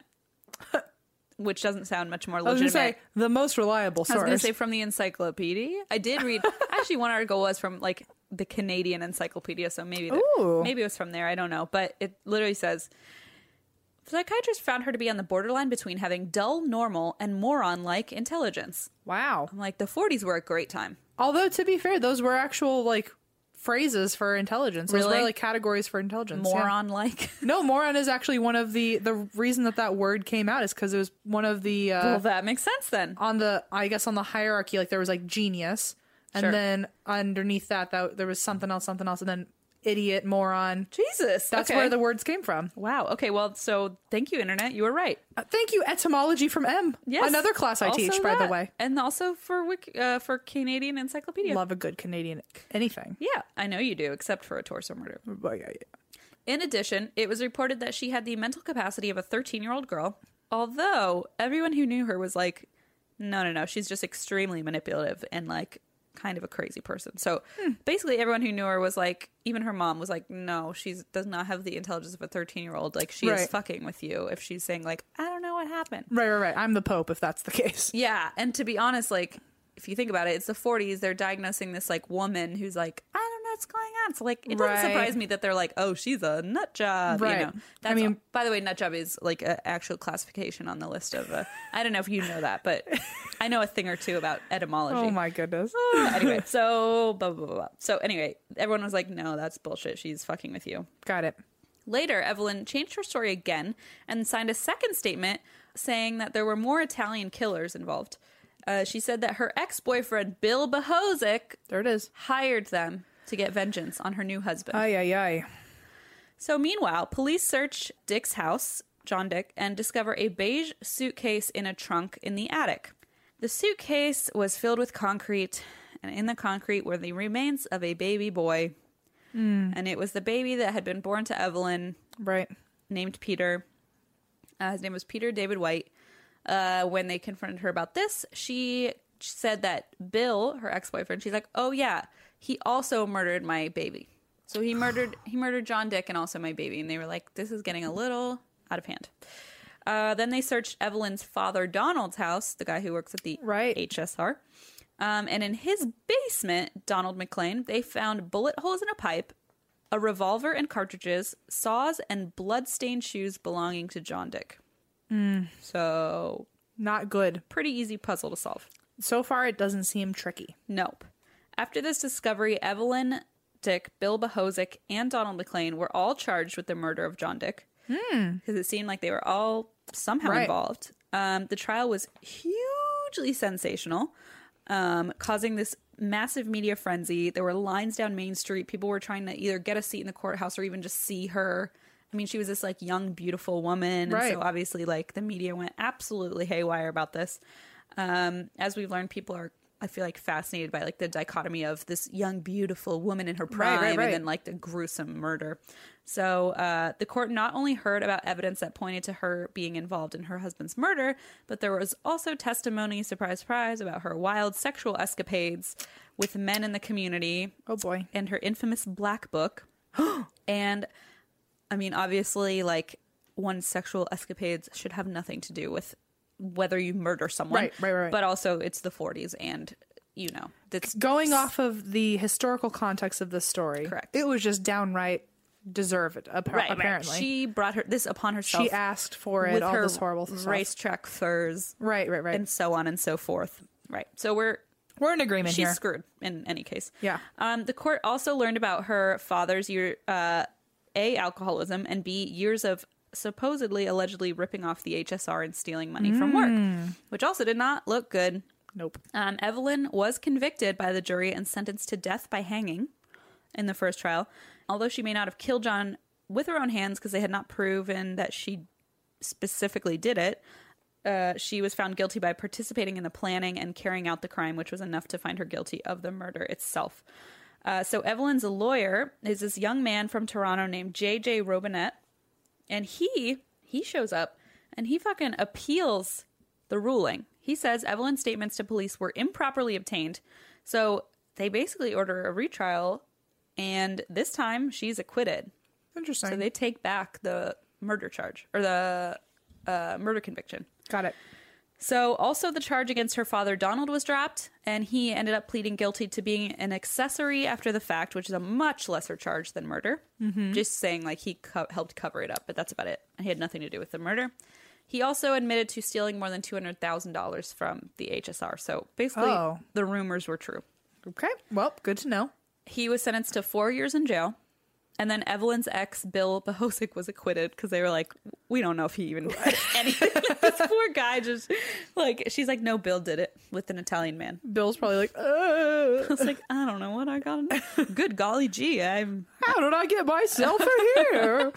Which doesn't sound much more legitimate. I was going to say, the most reliable source. I was going to say from the encyclopedia. I did read, actually one article was from like the Canadian Encyclopedia, so maybe the, maybe it was from there, I don't know. But it literally says, psychiatrists found her to be on the borderline between having dull, normal, and moron-like intelligence. Wow. I'm like, the forties were a great time. Although, to be fair, those were actual, like, phrases for intelligence. Those Really? were like categories for intelligence. Moron like. Yeah. No, moron is actually one of the the reason that that word came out is because it was one of the uh, Well, that makes sense then. on the I guess on the hierarchy, like there was like genius, and Sure. then underneath that, that there was something else, something else, and then idiot, moron. Jesus. That's okay. where the words came from. Wow. Okay. Well, so thank you, Internet. You were right. Uh, thank you, etymology from M. Yes. Another class I Also teach, by the that. way. And also for Wiki, uh, for Canadian Encyclopedia. Love a good Canadian anything. Yeah, I know you do, except for a torso murder. But yeah, yeah. In addition, it was reported that she had the mental capacity of a thirteen-year-old girl, although everyone who knew her was like, no, no, no, she's just extremely manipulative and, like, kind of a crazy person. So hmm. basically everyone who knew her was like, even her mom was like, no, she does not have the intelligence of a thirteen-year-old. Like, she right. is fucking with you if she's saying, like, I don't know what happened. Right, right, right. I'm the Pope if that's the case. Yeah, and to be honest, like, if you think about it, it's the forties. They're diagnosing this, like, woman who's like, I don't know what's going on. So, like, it doesn't Right. surprise me that they're like, oh, she's a nut job. Right. You know? That's I mean- by the way, nut job is, like, an actual classification on the list of, uh, I don't know if you know that, but I know a thing or two about etymology. Oh my goodness. Anyway, so, blah, blah, blah, blah. So, anyway, everyone was like, no, that's bullshit. She's fucking with you. Got it. Later, Evelyn changed her story again and signed a second statement saying that there were more Italian killers involved. Uh, she said that her ex-boyfriend, Bill Bohozik, There it is. hired them to get vengeance on her new husband. Ay, ay, ay. So meanwhile, police search Dick's house, John Dick, and discover a beige suitcase in a trunk in the attic. The suitcase was filled with concrete, and in the concrete were the remains of a baby boy. Mm. And it was the baby that had been born to Evelyn, Right. named Peter. Uh, his name was Peter David White. Uh, when they confronted her about this, she said that Bill, her ex-boyfriend, she's like, oh yeah, he also murdered my baby. So he murdered he murdered John Dick and also my baby. And they were like, this is getting a little out of hand. Uh, then they searched Evelyn's father, Donald's house, the guy who works at the Right. H S R. Um, and in his basement, Donald McLean, they found bullet holes in a pipe, a revolver and cartridges, saws, and blood-stained shoes belonging to John Dick. Mm. So, Not good. pretty easy puzzle to solve. So far, it doesn't seem tricky. Nope. After this discovery, Evelyn Dick, Bill Bohozik, and Donald McLean were all charged with the murder of John Dick. Because it seemed like they were all somehow Right. involved. Um, the trial was hugely sensational, um, causing this massive media frenzy. There were lines down Main Street. People were trying to either get a seat in the courthouse or even just see her. I mean, she was this like young, beautiful woman. Right. And so obviously, like, the media went absolutely haywire about this. Um, as we've learned, people are, I feel like, fascinated by like the dichotomy of this young, beautiful woman in her prime right, right. and then like the gruesome murder. So uh, the court not only heard about evidence that pointed to her being involved in her husband's murder, but there was also testimony, surprise, surprise, about her wild sexual escapades with men in the community. Oh, boy. And her infamous black book. And I mean, obviously, like, one's sexual escapades should have nothing to do with whether you murder someone. Right, right, right. But also, it's the forties, and, you know, that's Going off of the historical context of this story, Correct. it was just downright deserved, appa- right, apparently. right. She brought her this upon herself. She asked for it, with all her this horrible stuff. racetrack furs, Right, right, right. and so on and so forth. Right. So we're We're in agreement she's here. screwed in any case. Yeah. Um, the court also learned about her father's year, uh, A, alcoholism, and B, years of supposedly, allegedly ripping off the H S R and stealing money from work, which also did not look good. Nope. Um, Evelyn was convicted by the jury and sentenced to death by hanging in the first trial. Although she may not have killed John with her own hands because they had not proven that she specifically did it, uh, she was found guilty by participating in the planning and carrying out the crime, which was enough to find her guilty of the murder itself. Uh, so Evelyn's lawyer is this young man from Toronto named J J Robinette, and he he shows up and he fucking appeals the ruling. He says Evelyn's statements to police were improperly obtained, so they basically order a retrial, and this time she's acquitted. Interesting. So they take back the murder charge or the uh, murder conviction. Got it. So also the charge against her father, Donald, was dropped, and he ended up pleading guilty to being an accessory after the fact, which is a much lesser charge than murder. Mm-hmm. Just saying, like, he co- helped cover it up, but that's about it. He had nothing to do with the murder. He also admitted to stealing more than two hundred thousand dollars from the H S R. So basically, Oh. the rumors were true. Okay. Well, good to know. He was sentenced to four years in jail. And then Evelyn's ex, Bill Bohozik, was acquitted because they were like, we don't know if he even did anything. This poor guy just, like, she's like, no, Bill did it with an Italian man. Bill's probably like, uh, I was like, I don't know what I got. Good golly gee, I'm... how did I get myself in here?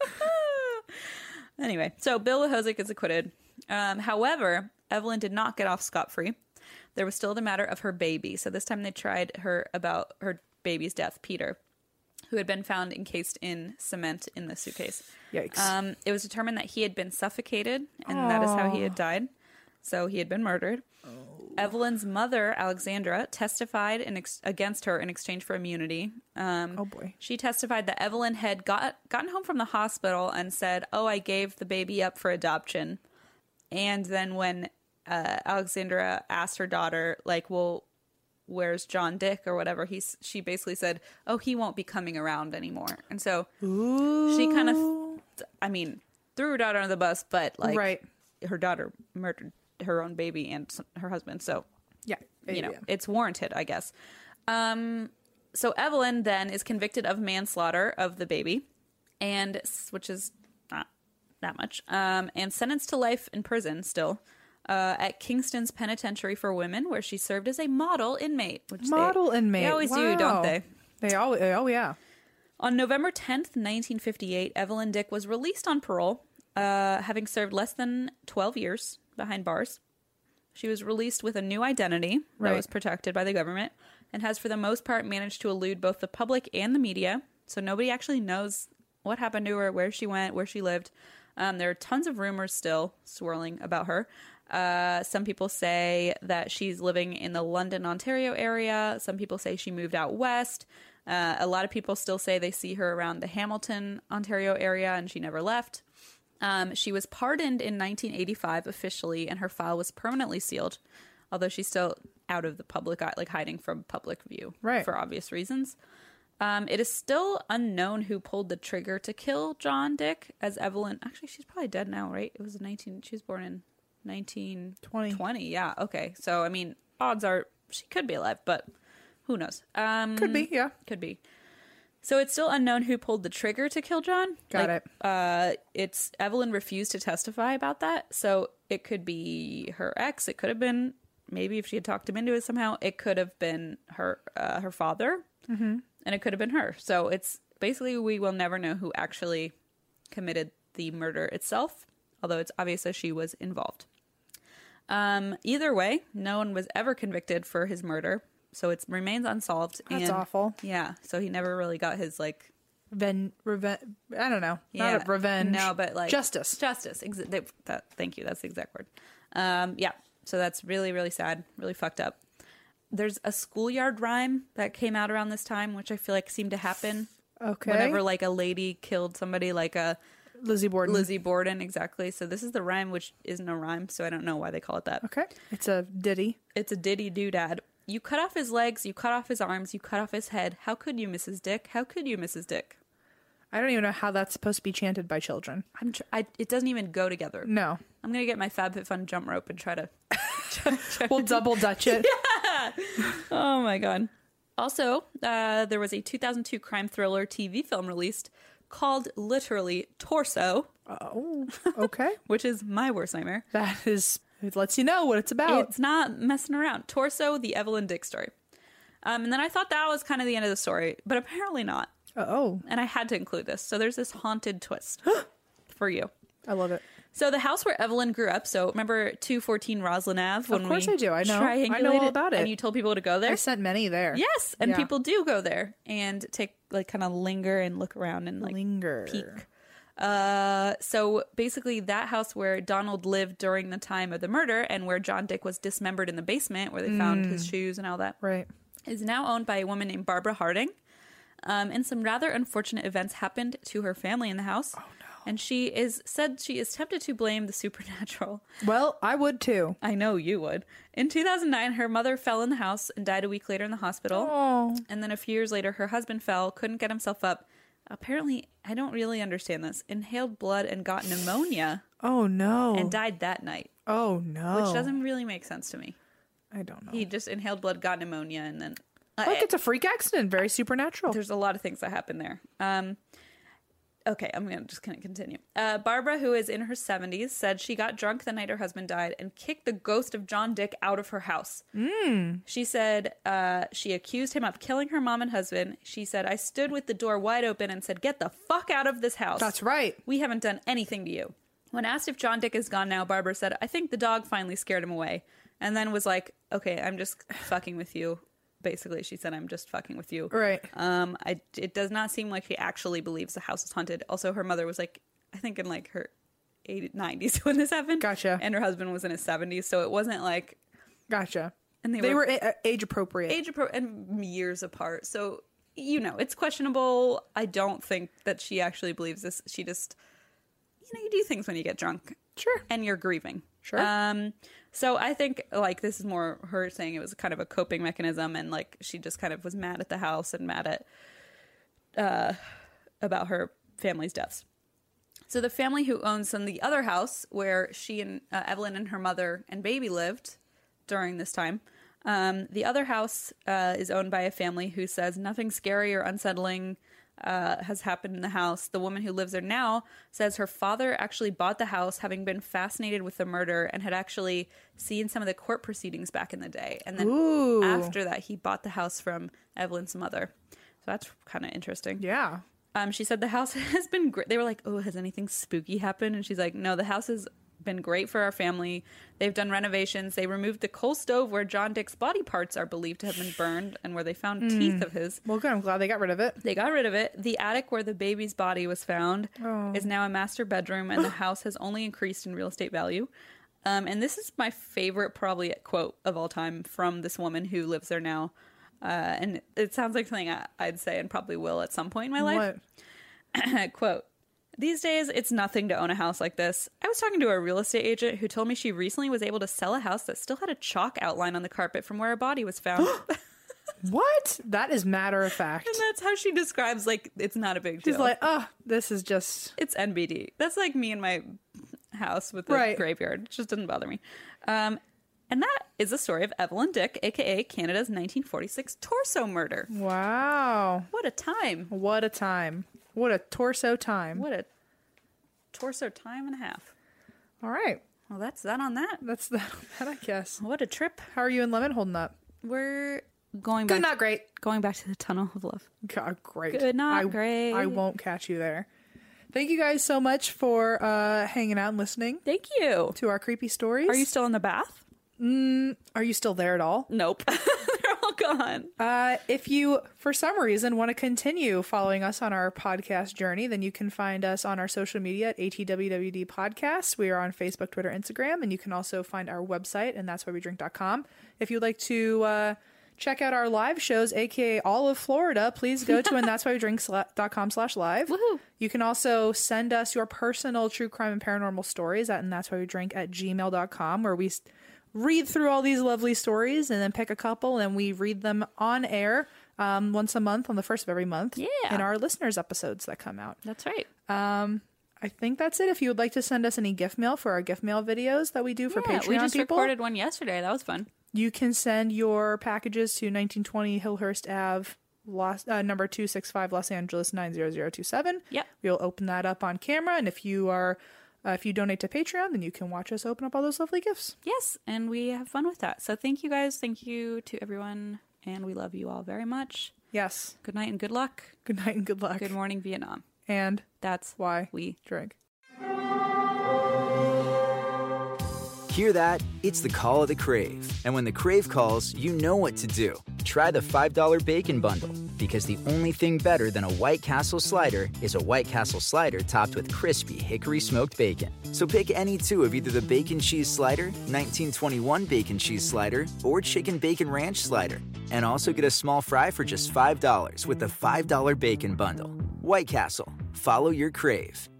Anyway, so Bill Bohozik is acquitted. Um, however, Evelyn did not get off scot-free. There was still the matter of her baby. So this time they tried her about her baby's death, Peter, who had been found encased in cement in the suitcase. Yikes. Um, it was determined that he had been suffocated, and that is how he had died. So he had been murdered. Evelyn's mother, Alexandra, testified in ex- against her in exchange for immunity. Um, Oh, boy. She testified that Evelyn had got gotten home from the hospital and said, "Oh, I gave the baby up for adoption." And then when uh, Alexandra asked her daughter, like, "Well, where's John Dick or whatever?" He's she basically said, "Oh, he won't be coming around anymore." And so Ooh. she kind of, I mean, threw her daughter under the bus, but like, Right. her daughter murdered her own baby and s- her husband, so Yeah. you know Yeah. it's warranted, I guess. Um, so Evelyn then is convicted of manslaughter of the baby, and s- which is not that much, um, and sentenced to life in prison still. Uh, at Kingston's Penitentiary for Women, where she served as a model inmate. Which Model they, inmate. They always Wow. do, don't they? They always, oh, yeah. On November tenth, nineteen fifty-eight, Evelyn Dick was released on parole, uh, having served less than twelve years behind bars. She was released with a new identity Right. that was protected by the government and has, for the most part, managed to elude both the public and the media. So nobody actually knows what happened to her, where she went, where she lived. Um, there are tons of rumors still swirling about her. Uh, some people say that she's living in the London, Ontario area. Some people say she moved out west. Uh, a lot of people still say they see her around the Hamilton, Ontario area and she never left. Um, she was pardoned in nineteen eighty-five officially, and her file was permanently sealed, although she's still out of the public eye, like hiding from public view, Right. for obvious reasons. Um, it is still unknown who pulled the trigger to kill John Dick, as Evelyn. Actually, she's probably dead now, right? It was nineteen. She was born in nineteen twenty. Yeah. Okay. So I mean, odds are she could be alive, but who knows? Um, Could be, yeah. Could be. So it's still unknown who pulled the trigger to kill John. Got Like, it. Uh, it's Evelyn refused to testify about that, so it could be her ex. It could have been maybe if she had talked him into it somehow. It could have been her uh, her father, mm-hmm. and it could have been her. So it's basically we will never know who actually committed the murder itself, although it's obvious that she was involved. Um, either way, no one was ever convicted for his murder, so it remains unsolved. That's and, awful. Yeah, so he never really got his like. Ven- revenge. I don't know. Yeah. Not a revenge. No, but like justice. Justice. Ex- they, that, thank you. That's the exact word. Um, yeah. So that's really, really sad. Really fucked up. There's a schoolyard rhyme that came out around this time, which I feel like seemed to happen Okay. whenever like a lady killed somebody, like a Lizzie Borden. Lizzie Borden. Exactly. So this is the rhyme, which isn't a rhyme. So I don't know why they call it that. Okay. It's a ditty. It's a ditty doodad. You cut off his legs. You cut off his arms. You cut off his head. How could you, Missus Dick? How could you, Missus Dick? I don't even know how that's supposed to be chanted by children. I'm. Tr- I, it doesn't even go together. No. I'm gonna get my FabFitFun jump rope and try to. We'll double dutch it. Oh my god. Also, uh, there was a two thousand two crime thriller T V film released called literally Torso, Oh, okay. which is my worst nightmare. That is, it lets you know what it's about. It's not messing around. Torso, the Evelyn Dick story. Um, and then I thought that was kind of the end of the story, but apparently not. Oh, And I had to include this. So there's this haunted twist for you. I love it. So the house where Evelyn grew up. So remember two fourteen Roslyn Ave? When Of course we I do. I know. I know triangulated all about it. And you told people to go there? I sent many there. Yes, and Yeah. people do go there and take like kind of linger and look around and like Linger. peek. Uh, so basically, that house where Donald lived during the time of the murder and where John Dick was dismembered in the basement, where they found his shoes and all that, Right. is now owned by a woman named Barbara Harding. Um, and some rather unfortunate events happened to her family in the house. Oh no! And she is said she is tempted to blame the supernatural. Well, I would too. I know you would. In two thousand nine, her mother fell in the house and died a week later in the hospital. Oh. And then a few years later, her husband fell, couldn't get himself up. Apparently, I don't really understand this. Inhaled blood and got pneumonia Oh no. and died that night, Oh no. which doesn't really make sense to me. I don't know. He just inhaled blood, got pneumonia, and then uh, Look, it's a freak accident. Very supernatural. there's a lot of things that happen there. Um, okay, I'm gonna just gonna continue. Uh, Barbara, who is in her seventies, said she got drunk the night her husband died and kicked the ghost of John Dick out of her house. Mm. She said uh, she accused him of killing her mom and husband. She said, "I stood with the door wide open and said, 'Get the fuck out of this house.' That's right. We haven't done anything to you." When asked if John Dick is gone now, Barbara said, "I think the dog finally scared him away," and then was like, "Okay, I'm just fucking with you." Basically, she said, "I'm just fucking with you." Right. Um, I, it does not seem like she actually believes the house is haunted. Also, her mother was like, I think in like her eighties, nineties when this happened. Gotcha. And her husband was in his seventies, so it wasn't like Gotcha. And they they, were- were, a- age appropriate. age appro- and years apart. So, you know, it's questionable. I don't think that she actually believes this. She just, you know, you do things when you get drunk. Sure. And you're grieving. Sure. Um, so I think like this is more her saying it was kind of a coping mechanism, and like she just kind of was mad at the house and mad at uh, about her family's deaths. So the family who owns some the other house where she and uh, Evelyn and her mother and baby lived during this time, um, the other house uh, is owned by a family who says nothing scary or unsettling uh, has happened in the house. The woman who lives there now says her father actually bought the house, having been fascinated with the murder and had actually seen some of the court proceedings back in the day. And then Ooh. after that, he bought the house from Evelyn's mother. So that's kind of interesting. Yeah. Um, she said the house has been great. They were like, "Oh, has anything spooky happened?" And she's like, "No, the house has been great for our family. They've done renovations. They removed the coal stove where John Dick's body parts are believed to have been burned and where they found teeth of his. Well, good. I'm glad they got rid of it. They got rid of it. The attic where the baby's body was found is now a master bedroom, and the house has only increased in real estate value." Um, and this is my favorite, probably, quote of all time from this woman who lives there now. Uh, and it sounds like something I, I'd say and probably will at some point in my life. What? Quote, These days, it's nothing to own a house like this. I was talking to a real estate agent who told me she recently was able to sell a house that still had a chalk outline on the carpet from where a body was found. What? That is matter of fact. And that's how she describes, like, it's not a big deal. She's like, oh, this is just... It's N B D. That's like me and my house with the Right. graveyard. It just doesn't bother me. Um, and that is the story of Evelyn Dick, a k a. Canada's nineteen forty-six torso murder. Wow. What a time. What a time. What a torso time. What a torso time and a half. All right. Well, that's that on that. That's that, that, I guess. What a trip. How are you and Lemon holding up? We're going Good, back. not great. Going back to the tunnel of love. God, great. Good, not I, great. I won't catch you there. Thank you guys so much for uh, hanging out and listening Thank you. to our creepy stories. Are you still in the bath? Mm, are you still there at all? Nope. They're all gone. Uh, if you, for some reason, want to continue following us on our podcast journey, then you can find us on our social media at A T W W D Podcast. We are on Facebook, Twitter, Instagram, and you can also find our website, and that's why we drink dot com. If you'd like to uh, check out our live shows, aka all of Florida, please go to and that's why we drink dot com slash live. Woohoo. You can also send us your personal true crime and paranormal stories at and that's why we drink at gmail dot com, where we read through all these lovely stories and then pick a couple and we read them on air um, once a month on the first of every month. Yeah. In our listeners episodes that come out. That's right. Um, I think that's it. If you would like to send us any gift mail for our gift mail videos that we do for Yeah, Patreon we just people, recorded one yesterday. That was fun. you can send your packages to nineteen twenty Hillhurst Avenue, Los, uh, number two sixty-five, Los Angeles nine zero zero two seven. Yep. We'll open that up on camera, and if you are uh, if you donate to Patreon, then you can watch us open up all those lovely gifts. Yes, and we have fun with that. So thank you guys. Thank you to everyone, and we love you all very much. Yes. Good night and good luck. Good night and good luck. Good morning, Vietnam. And That's why we drink. Hear that? It's the call of the Crave. And when the Crave calls, you know what to do. Try the five dollar Bacon Bundle, because the only thing better than a White Castle slider is a White Castle slider topped with crispy hickory smoked bacon. So pick any two of either the Bacon Cheese Slider, nineteen twenty-one Bacon Cheese Slider, or Chicken Bacon Ranch Slider. And also get a small fry for just five dollars with the five dollar Bacon Bundle. White Castle. Follow your Crave.